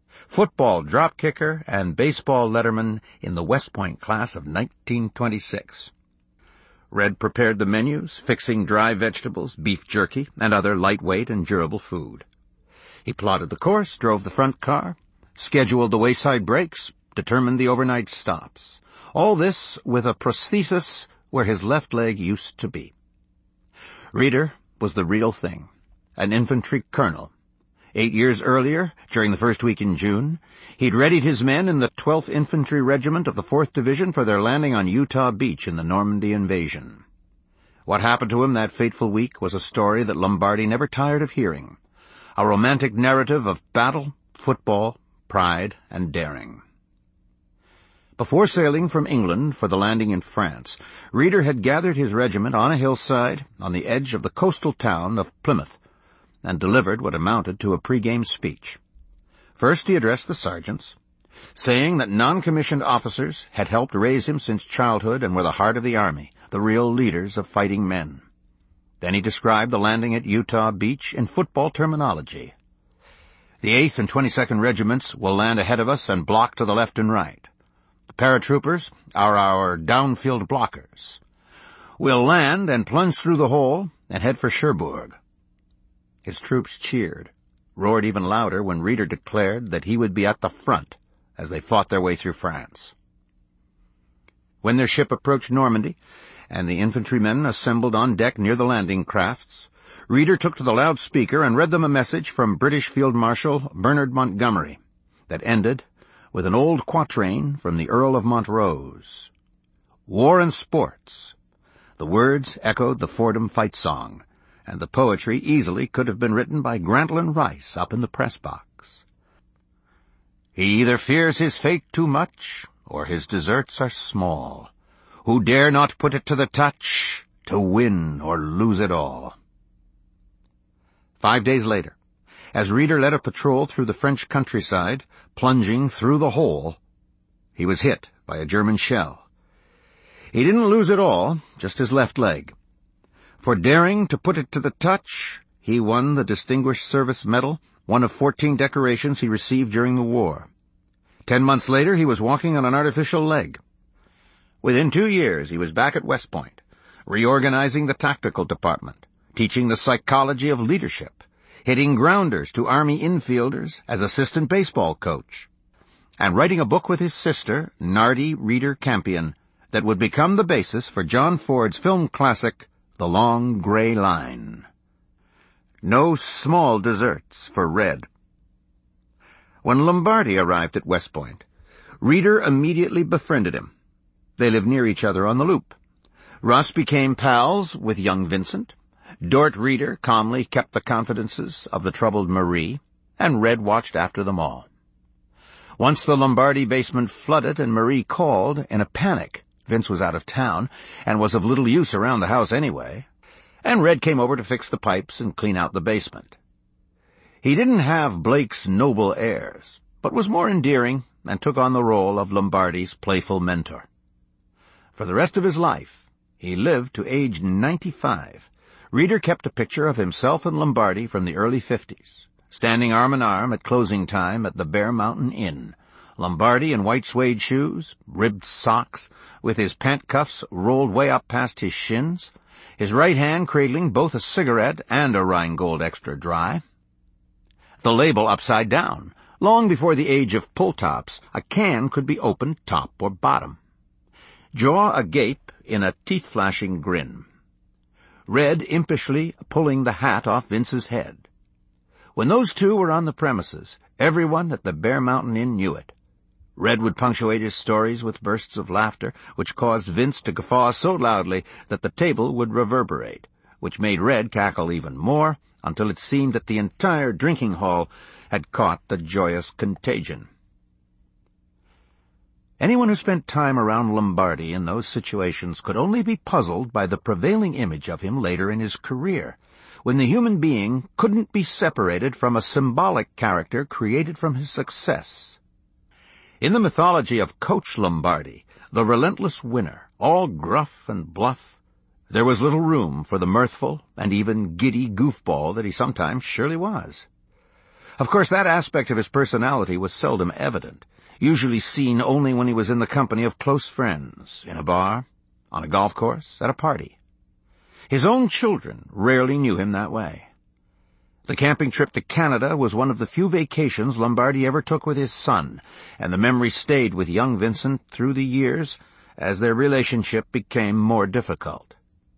football drop kicker, and baseball letterman in the West Point class of 1926. Red prepared the menus, fixing dry vegetables, beef jerky, and other lightweight and durable food. He plotted the course, drove the front car, scheduled the wayside breaks, determined the overnight stops. All this with a prosthesis where his left leg used to be. Reeder was the real thing, an infantry colonel. 8 years earlier, during the first week in June, he'd readied his men in the 12th Infantry Regiment of the 4th Division for their landing on Utah Beach in the Normandy invasion. What happened to him that fateful week was a story that Lombardi never tired of hearing, a romantic narrative of battle, football, pride, and daring. Before sailing from England for the landing in France, Reeder had gathered his regiment on a hillside on the edge of the coastal town of Plymouth, and delivered what amounted to a pre-game speech. First he addressed the sergeants, saying that non-commissioned officers had helped raise him since childhood and were the heart of the Army, the real leaders of fighting men. Then he described the landing at Utah Beach in football terminology. The 8th and 22nd Regiments will land ahead of us and block to the left and right. The paratroopers are our downfield blockers. We'll land and plunge through the hole and head for Cherbourg. His troops cheered, roared even louder when Reeder declared that he would be at the front as they fought their way through France. When their ship approached Normandy, and the infantrymen assembled on deck near the landing crafts, Reeder took to the loudspeaker and read them a message from British Field Marshal Bernard Montgomery that ended with an old quatrain from the Earl of Montrose. War and sports. The words echoed the Fordham fight song, and the poetry easily could have been written by Grantland Rice up in the press box. He either fears his fate too much, or his deserts are small, who dare not put it to the touch, to win or lose it all. 5 days later, as Reeder led a patrol through the French countryside, plunging through the hole, he was hit by a German shell. He didn't lose it all, just his left leg. For daring to put it to the touch, he won the Distinguished Service Medal, one of 14 decorations he received during the war. 10 months later, he was walking on an artificial leg. Within 2 years, he was back at West Point, reorganizing the tactical department, teaching the psychology of leadership, hitting grounders to Army infielders as assistant baseball coach, and writing a book with his sister, Nardi Reeder Campion, that would become the basis for John Ford's film classic, The Long Gray Line. No small deserts for Red. When Lombardi arrived at West Point, Reeder immediately befriended him. They lived near each other on the Loop. Russ became pals with young Vincent. Dort Reeder calmly kept the confidences of the troubled Marie, and Red watched after them all. Once the Lombardi basement flooded and Marie called in a panic. Vince was out of town and was of little use around the house anyway, and Red came over to fix the pipes and clean out the basement. He didn't have Blake's noble airs, but was more endearing and took on the role of Lombardi's playful mentor. For the rest of his life, he lived to age 95. Reeder kept a picture of himself and Lombardi from the early 50s, standing arm in arm at closing time at the Bear Mountain Inn. Lombardi in white suede shoes, ribbed socks, with his pant cuffs rolled way up past his shins, his right hand cradling both a cigarette and a Rheingold Extra Dry. The label upside down. Long before the age of pull-tops, a can could be opened top or bottom. Jaw agape in a teeth-flashing grin. Red impishly pulling the hat off Vince's head. When those two were on the premises, everyone at the Bear Mountain Inn knew it. Red would punctuate his stories with bursts of laughter, which caused Vince to guffaw so loudly that the table would reverberate, which made Red cackle even more, until it seemed that the entire drinking hall had caught the joyous contagion. Anyone who spent time around Lombardi in those situations could only be puzzled by the prevailing image of him later in his career, when the human being couldn't be separated from a symbolic character created from his success. In the mythology of Coach Lombardi, the relentless winner, all gruff and bluff, there was little room for the mirthful and even giddy goofball that he sometimes surely was. Of course, that aspect of his personality was seldom evident, usually seen only when he was in the company of close friends, in a bar, on a golf course, at a party. His own children rarely knew him that way. The camping trip to Canada was one of the few vacations Lombardi ever took with his son, and the memory stayed with young Vincent through the years as their relationship became more difficult.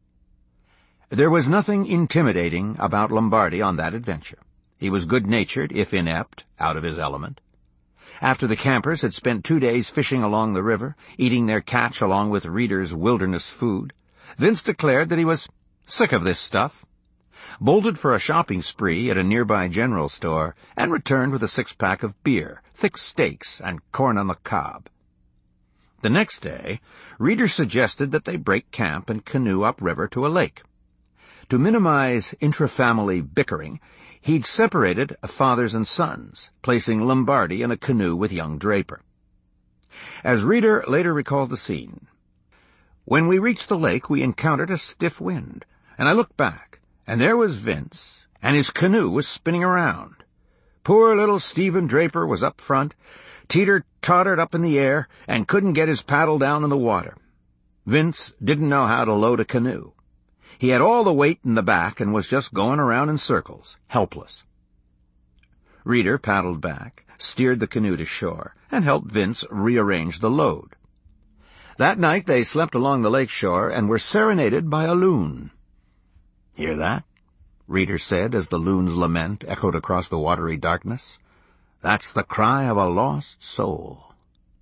There was nothing intimidating about Lombardi on that adventure. He was good-natured, if inept, out of his element. After the campers had spent 2 days fishing along the river, eating their catch along with Reeder's wilderness food, Vince declared that he was sick of this stuff, bolted for a shopping spree at a nearby general store, and returned with a 6-pack of beer, thick steaks, and corn on the cob. The next day, Reeder suggested that they break camp and canoe upriver to a lake. To minimize intra-family bickering, he'd separated fathers and sons, placing Lombardi in a canoe with young Draper. As Reeder later recalled the scene, "When we reached the lake, we encountered a stiff wind, and I looked back, and there was Vince, and his canoe was spinning around. Poor little Stephen Draper was up front, teeter-tottered up in the air, and couldn't get his paddle down in the water. Vince didn't know how to load a canoe. He had all the weight in the back and was just going around in circles, helpless." Reeder paddled back, steered the canoe to shore, and helped Vince rearrange the load. That night they slept along the lake shore and were serenaded by a loon. "Hear that?" Reeder said as the loon's lament echoed across the watery darkness. "That's the cry of a lost soul."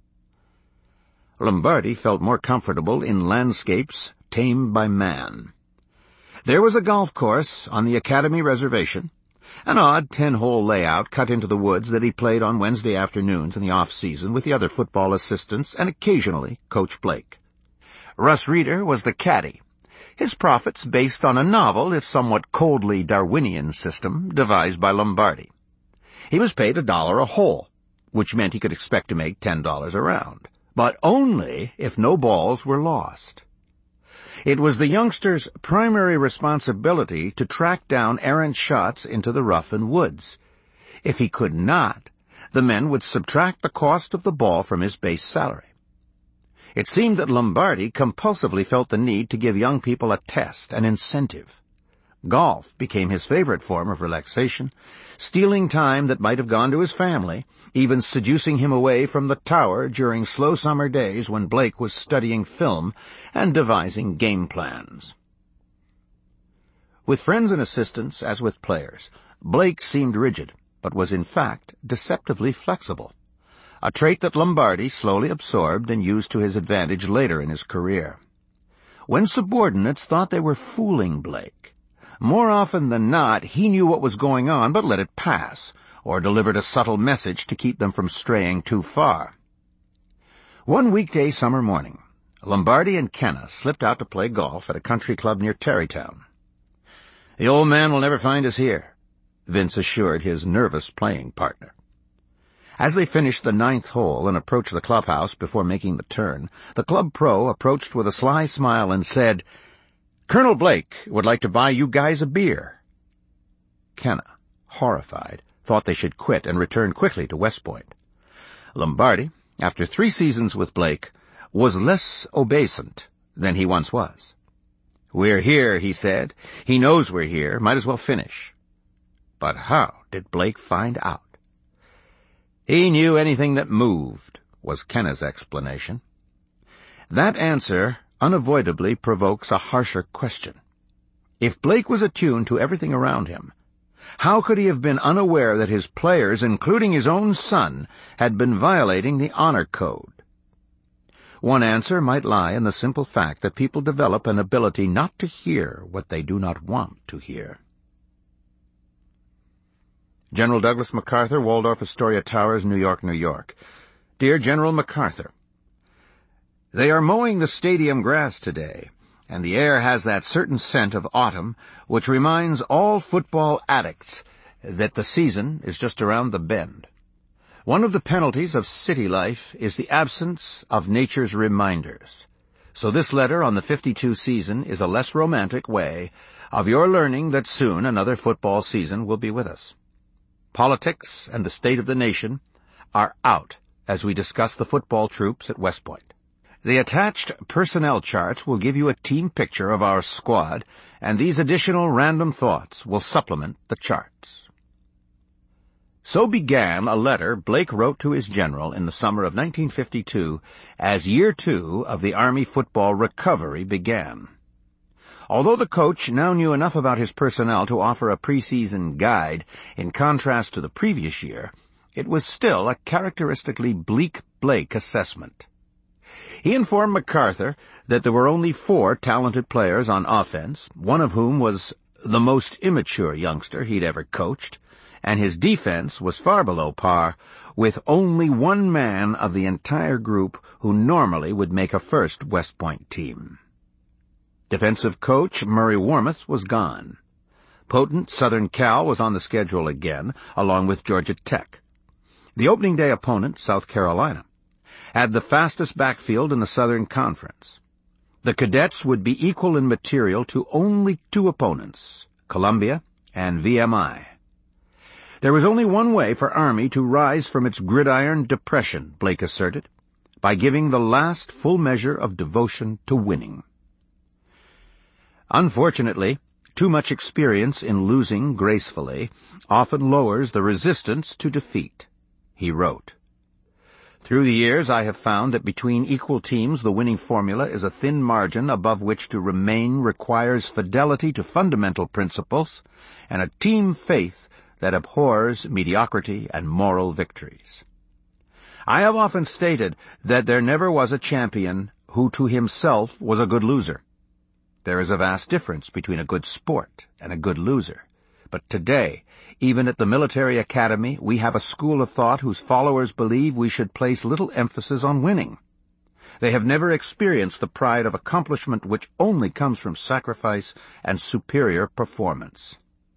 Lombardi felt more comfortable in landscapes tamed by man. There was a golf course on the Academy Reservation, an odd 10-hole layout cut into the woods that he played on Wednesday afternoons in the off-season with the other football assistants and occasionally Coach Blake. Russ Reeder was the caddy, his profits based on a novel, if somewhat coldly Darwinian system, devised by Lombardi. He was paid $1 a hole, which meant he could expect to make $10 a round, but only if no balls were lost. It was the youngster's primary responsibility to track down errant shots into the rough and woods. If he could not, the men would subtract the cost of the ball from his base salary. It seemed that Lombardi compulsively felt the need to give young people a test, an incentive. Golf became his favorite form of relaxation, stealing time that might have gone to his family, even seducing him away from the tower during slow summer days when Blake was studying film and devising game plans. With friends and assistants, as with players, Blake seemed rigid, but was in fact deceptively flexible, a trait that Lombardi slowly absorbed and used to his advantage later in his career. When subordinates thought they were fooling Blake, more often than not he knew what was going on but let it pass, or delivered a subtle message to keep them from straying too far. One weekday summer morning, Lombardi and Kenna slipped out to play golf at a country club near Tarrytown. "The old man will never find us here," Vince assured his nervous playing partner. As they finished the 9th hole and approached the clubhouse before making the turn, the club pro approached with a sly smile and said, "Colonel Blake would like to buy you guys a beer." Kenna, horrified, thought they should quit and return quickly to West Point. Lombardi, after 3 seasons with Blake, was less obeisant than he once was. "We're here," he said. "He knows we're here. Might as well finish." But how did Blake find out? "He knew anything that moved," was Kenna's explanation. That answer unavoidably provokes a harsher question. If Blake was attuned to everything around him, how could he have been unaware that his players, including his own son, had been violating the honor code? One answer might lie in the simple fact that people develop an ability not to hear what they do not want to hear. General Douglas MacArthur, Waldorf Astoria Towers, New York, New York. Dear General MacArthur, they are mowing the stadium grass today, and the air has that certain scent of autumn which reminds all football addicts that the season is just around the bend. One of the penalties of city life is the absence of nature's reminders. So this letter on the 52 season is a less romantic way of your learning that soon another football season will be with us. politics, and the state of the nation are out as we discuss the football troops at West Point. The attached personnel charts will give you a team picture of our squad, and these additional random thoughts will supplement the charts. So began a letter Blake wrote to his general in the summer of 1952 as Year 2 of the Army football recovery began. Although the coach now knew enough about his personnel to offer a preseason guide in contrast to the previous year, it was still a characteristically bleak Blake assessment. He informed MacArthur that there were only 4 talented players on offense, one of whom was the most immature youngster he'd ever coached, and his defense was far below par, with only one man of the entire group who normally would make a first West Point team. Defensive coach Murray Warmoth was gone. Potent Southern Cal was on the schedule again, along with Georgia Tech. The opening day opponent, South Carolina, had the fastest backfield in the Southern Conference. The Cadets would be equal in material to only 2 opponents, Columbia and VMI. There was only one way for Army to rise from its gridiron depression, Blake asserted, by giving the last full measure of devotion to winning. Unfortunately, too much experience in losing gracefully often lowers the resistance to defeat, he wrote. Through the years, I have found that between equal teams the winning formula is a thin margin above which to remain requires fidelity to fundamental principles and a team faith that abhors mediocrity and moral victories. I have often stated that there never was a champion who to himself was a good loser. There is a vast difference between a good sport and a good loser. But today, even at the military academy, we have a school of thought whose followers believe we should place little emphasis on winning. They have never experienced the pride of accomplishment which only comes from sacrifice and superior performance.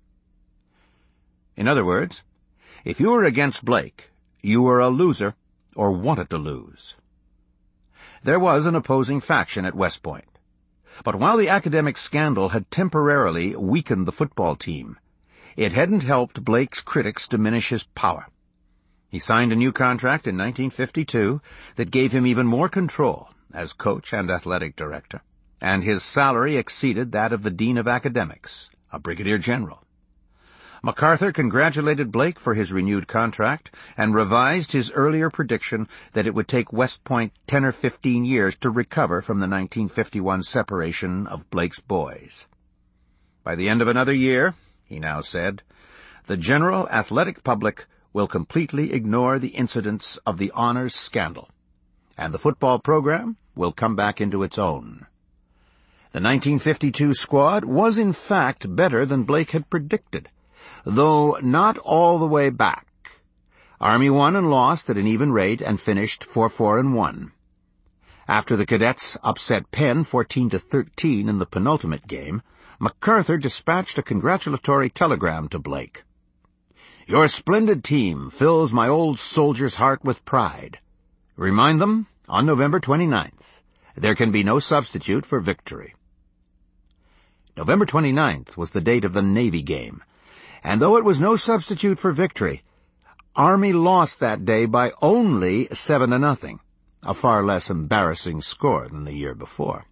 In other words, if you were against Blake, you were a loser or wanted to lose. There was an opposing faction at West Point. But while the academic scandal had temporarily weakened the football team, it hadn't helped Blake's critics diminish his power. He signed a new contract in 1952 that gave him even more control as coach and athletic director, and his salary exceeded that of the dean of academics, a brigadier general. MacArthur congratulated Blake for his renewed contract and revised his earlier prediction that it would take West Point 10 or 15 years to recover from the 1951 separation of Blake's boys. By the end of another year, he now said, the general athletic public will completely ignore the incidents of the honors scandal, and the football program will come back into its own. The 1952 squad was in fact better than Blake had predicted, though not all the way back. Army won and lost at an even rate and finished 4-4-1. After the Cadets upset Penn 14-13 in the penultimate game, MacArthur dispatched a congratulatory telegram to Blake. Your splendid team fills my old soldier's heart with pride. Remind them, on November 29th, there can be no substitute for victory. November 29th was the date of the Navy game, and though it was no substitute for victory, Army lost that day by only 7-0, a far less embarrassing score than the year before.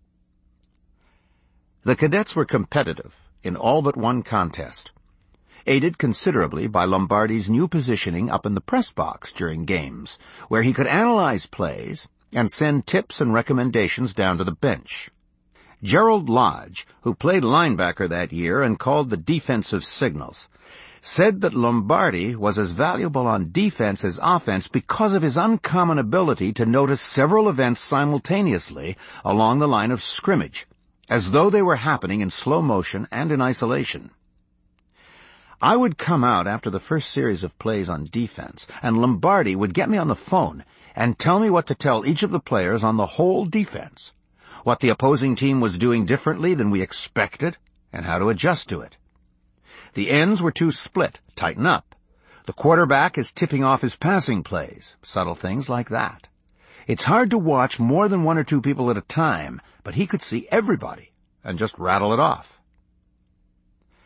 The Cadets were competitive in all but one contest, aided considerably by Lombardi's new positioning up in the press box during games, where he could analyze plays and send tips and recommendations down to the bench. Gerald Lodge, who played linebacker that year and called the defensive signals, said that Lombardi was as valuable on defense as offense because of his uncommon ability to notice several events simultaneously along the line of scrimmage, as though they were happening in slow motion and in isolation. I would come out after the first series of plays on defense, and Lombardi would get me on the phone and tell me what to tell each of the players on the whole defense, what the opposing team was doing differently than we expected, and how to adjust to it. The ends were too split. Tighten up. The quarterback is tipping off his passing plays. Subtle things like that. It's hard to watch more than 1 or 2 people at a time, but he could see everybody and just rattle it off.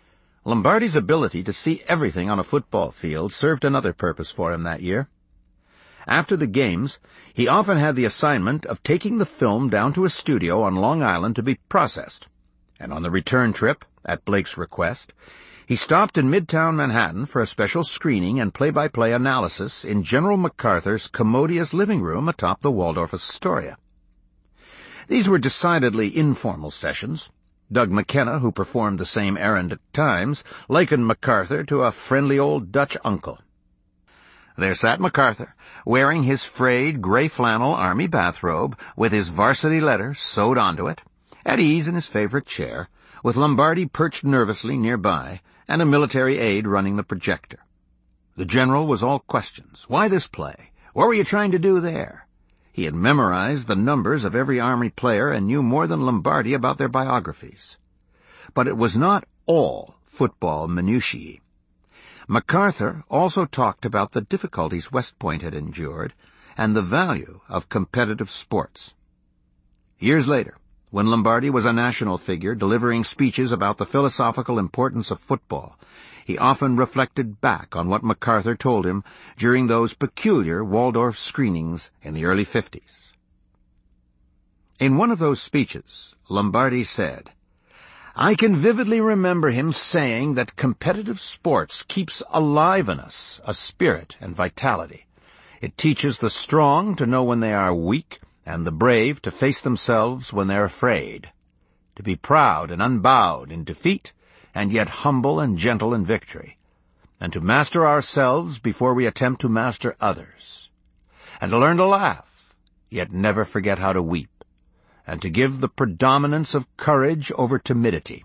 Lombardi's ability to see everything on a football field served another purpose for him that year. After the games, he often had the assignment of taking the film down to a studio on Long Island to be processed, and on the return trip, at Blake's request, he stopped in Midtown Manhattan for a special screening and play-by-play analysis in General MacArthur's commodious living room atop the Waldorf Astoria. These were decidedly informal sessions. Doug McKenna, who performed the same errand at times, likened MacArthur to a friendly old Dutch uncle. There sat MacArthur, wearing his frayed gray flannel army bathrobe with his varsity letter sewed onto it, at ease in his favorite chair, with Lombardi perched nervously nearby, and a military aide running the projector. The general was all questions. Why this play? What were you trying to do there? He had memorized the numbers of every Army player and knew more than Lombardi about their biographies. But it was not all football minutiae. MacArthur also talked about the difficulties West Point had endured and the value of competitive sports. Years later, when Lombardi was a national figure delivering speeches about the philosophical importance of football, he often reflected back on what MacArthur told him during those peculiar Waldorf screenings in the early 50s. In one of those speeches, Lombardi said, "I can vividly remember him saying that competitive sports keeps alive in us a spirit and vitality. It teaches the strong to know when they are weak, and the brave to face themselves when they're afraid, to be proud and unbowed in defeat, and yet humble and gentle in victory, and to master ourselves before we attempt to master others, and to learn to laugh, yet never forget how to weep, and to give the predominance of courage over timidity."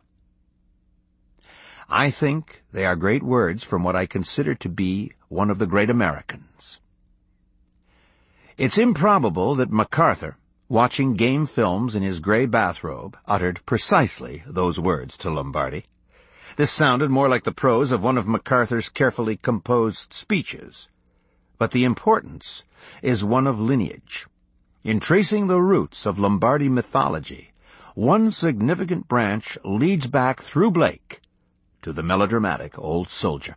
I think they are great words from what I consider to be one of the great Americans. It's improbable that MacArthur, watching game films in his gray bathrobe, uttered precisely those words to Lombardi. This sounded more like the prose of one of MacArthur's carefully composed speeches. But the importance is one of lineage. In tracing the roots of Lombardi mythology, one significant branch leads back through Blake to the melodramatic old soldier.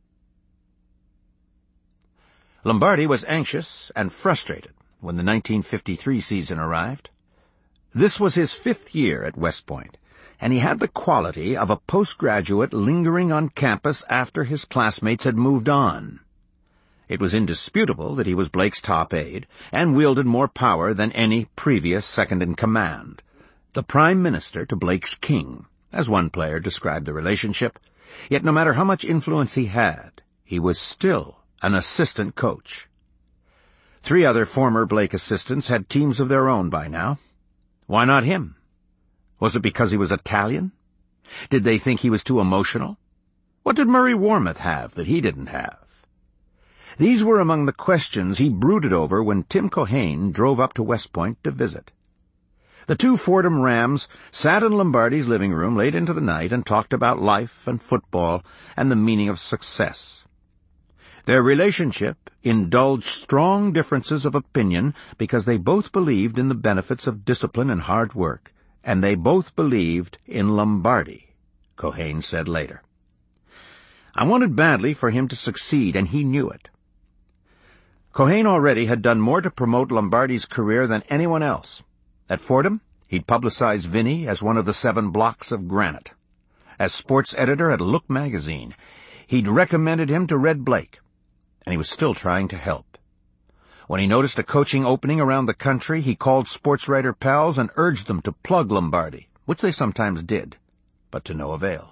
Lombardi was anxious and frustrated when the 1953 season arrived. This was his 5th year at West Point, and he had the quality of a postgraduate lingering on campus after his classmates had moved on. It was indisputable that he was Blake's top aide, and wielded more power than any previous second-in-command, the prime minister to Blake's king, as one player described the relationship. Yet no matter how much influence he had, he was still an assistant coach. 3 other former Blake assistants had teams of their own by now. Why not him? Was it because he was Italian? Did they think he was too emotional? What did Murray Warmoth have that he didn't have? These were among the questions he brooded over when Tim Cohane drove up to West Point to visit. The 2 Fordham Rams sat in Lombardi's living room late into the night and talked about life and football and the meaning of success. Their relationship indulged strong differences of opinion because they both believed in the benefits of discipline and hard work, and they both believed in Lombardi, Cohane said later. I wanted badly for him to succeed, and he knew it. Cohane already had done more to promote Lombardi's career than anyone else. At Fordham, he'd publicized Vinny as one of the 7 blocks of granite. As sports editor at Look magazine, he'd recommended him to Red Blake, and he was still trying to help. When he noticed a coaching opening around the country, he called sports writer pals and urged them to plug Lombardi, which they sometimes did, but to no avail.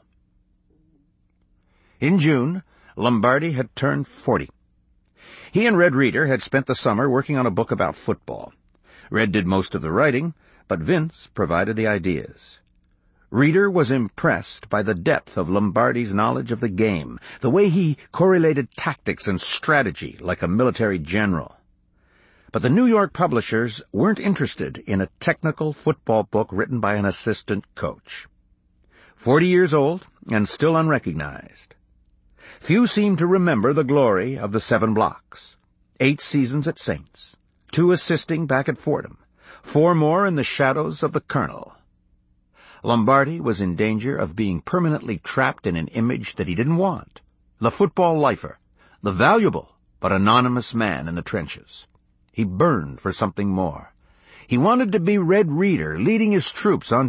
In June, Lombardi had turned 40. He and Red Reeder had spent the summer working on a book about football. Red did most of the writing, but Vince provided the ideas. Reeder was impressed by the depth of Lombardi's knowledge of the game, the way he correlated tactics and strategy like a military general. But the New York publishers weren't interested in a technical football book written by an assistant coach. 40 years old and still unrecognized. Few seemed to remember the glory of the 7 blocks, 8 seasons at Saints, 2 assisting back at Fordham, 4 more in the shadows of the Colonel. Lombardi was in danger of being permanently trapped in an image that he didn't want. The football lifer, the valuable but anonymous man in the trenches. He burned for something more. He wanted to be Red Reader, leading his troops on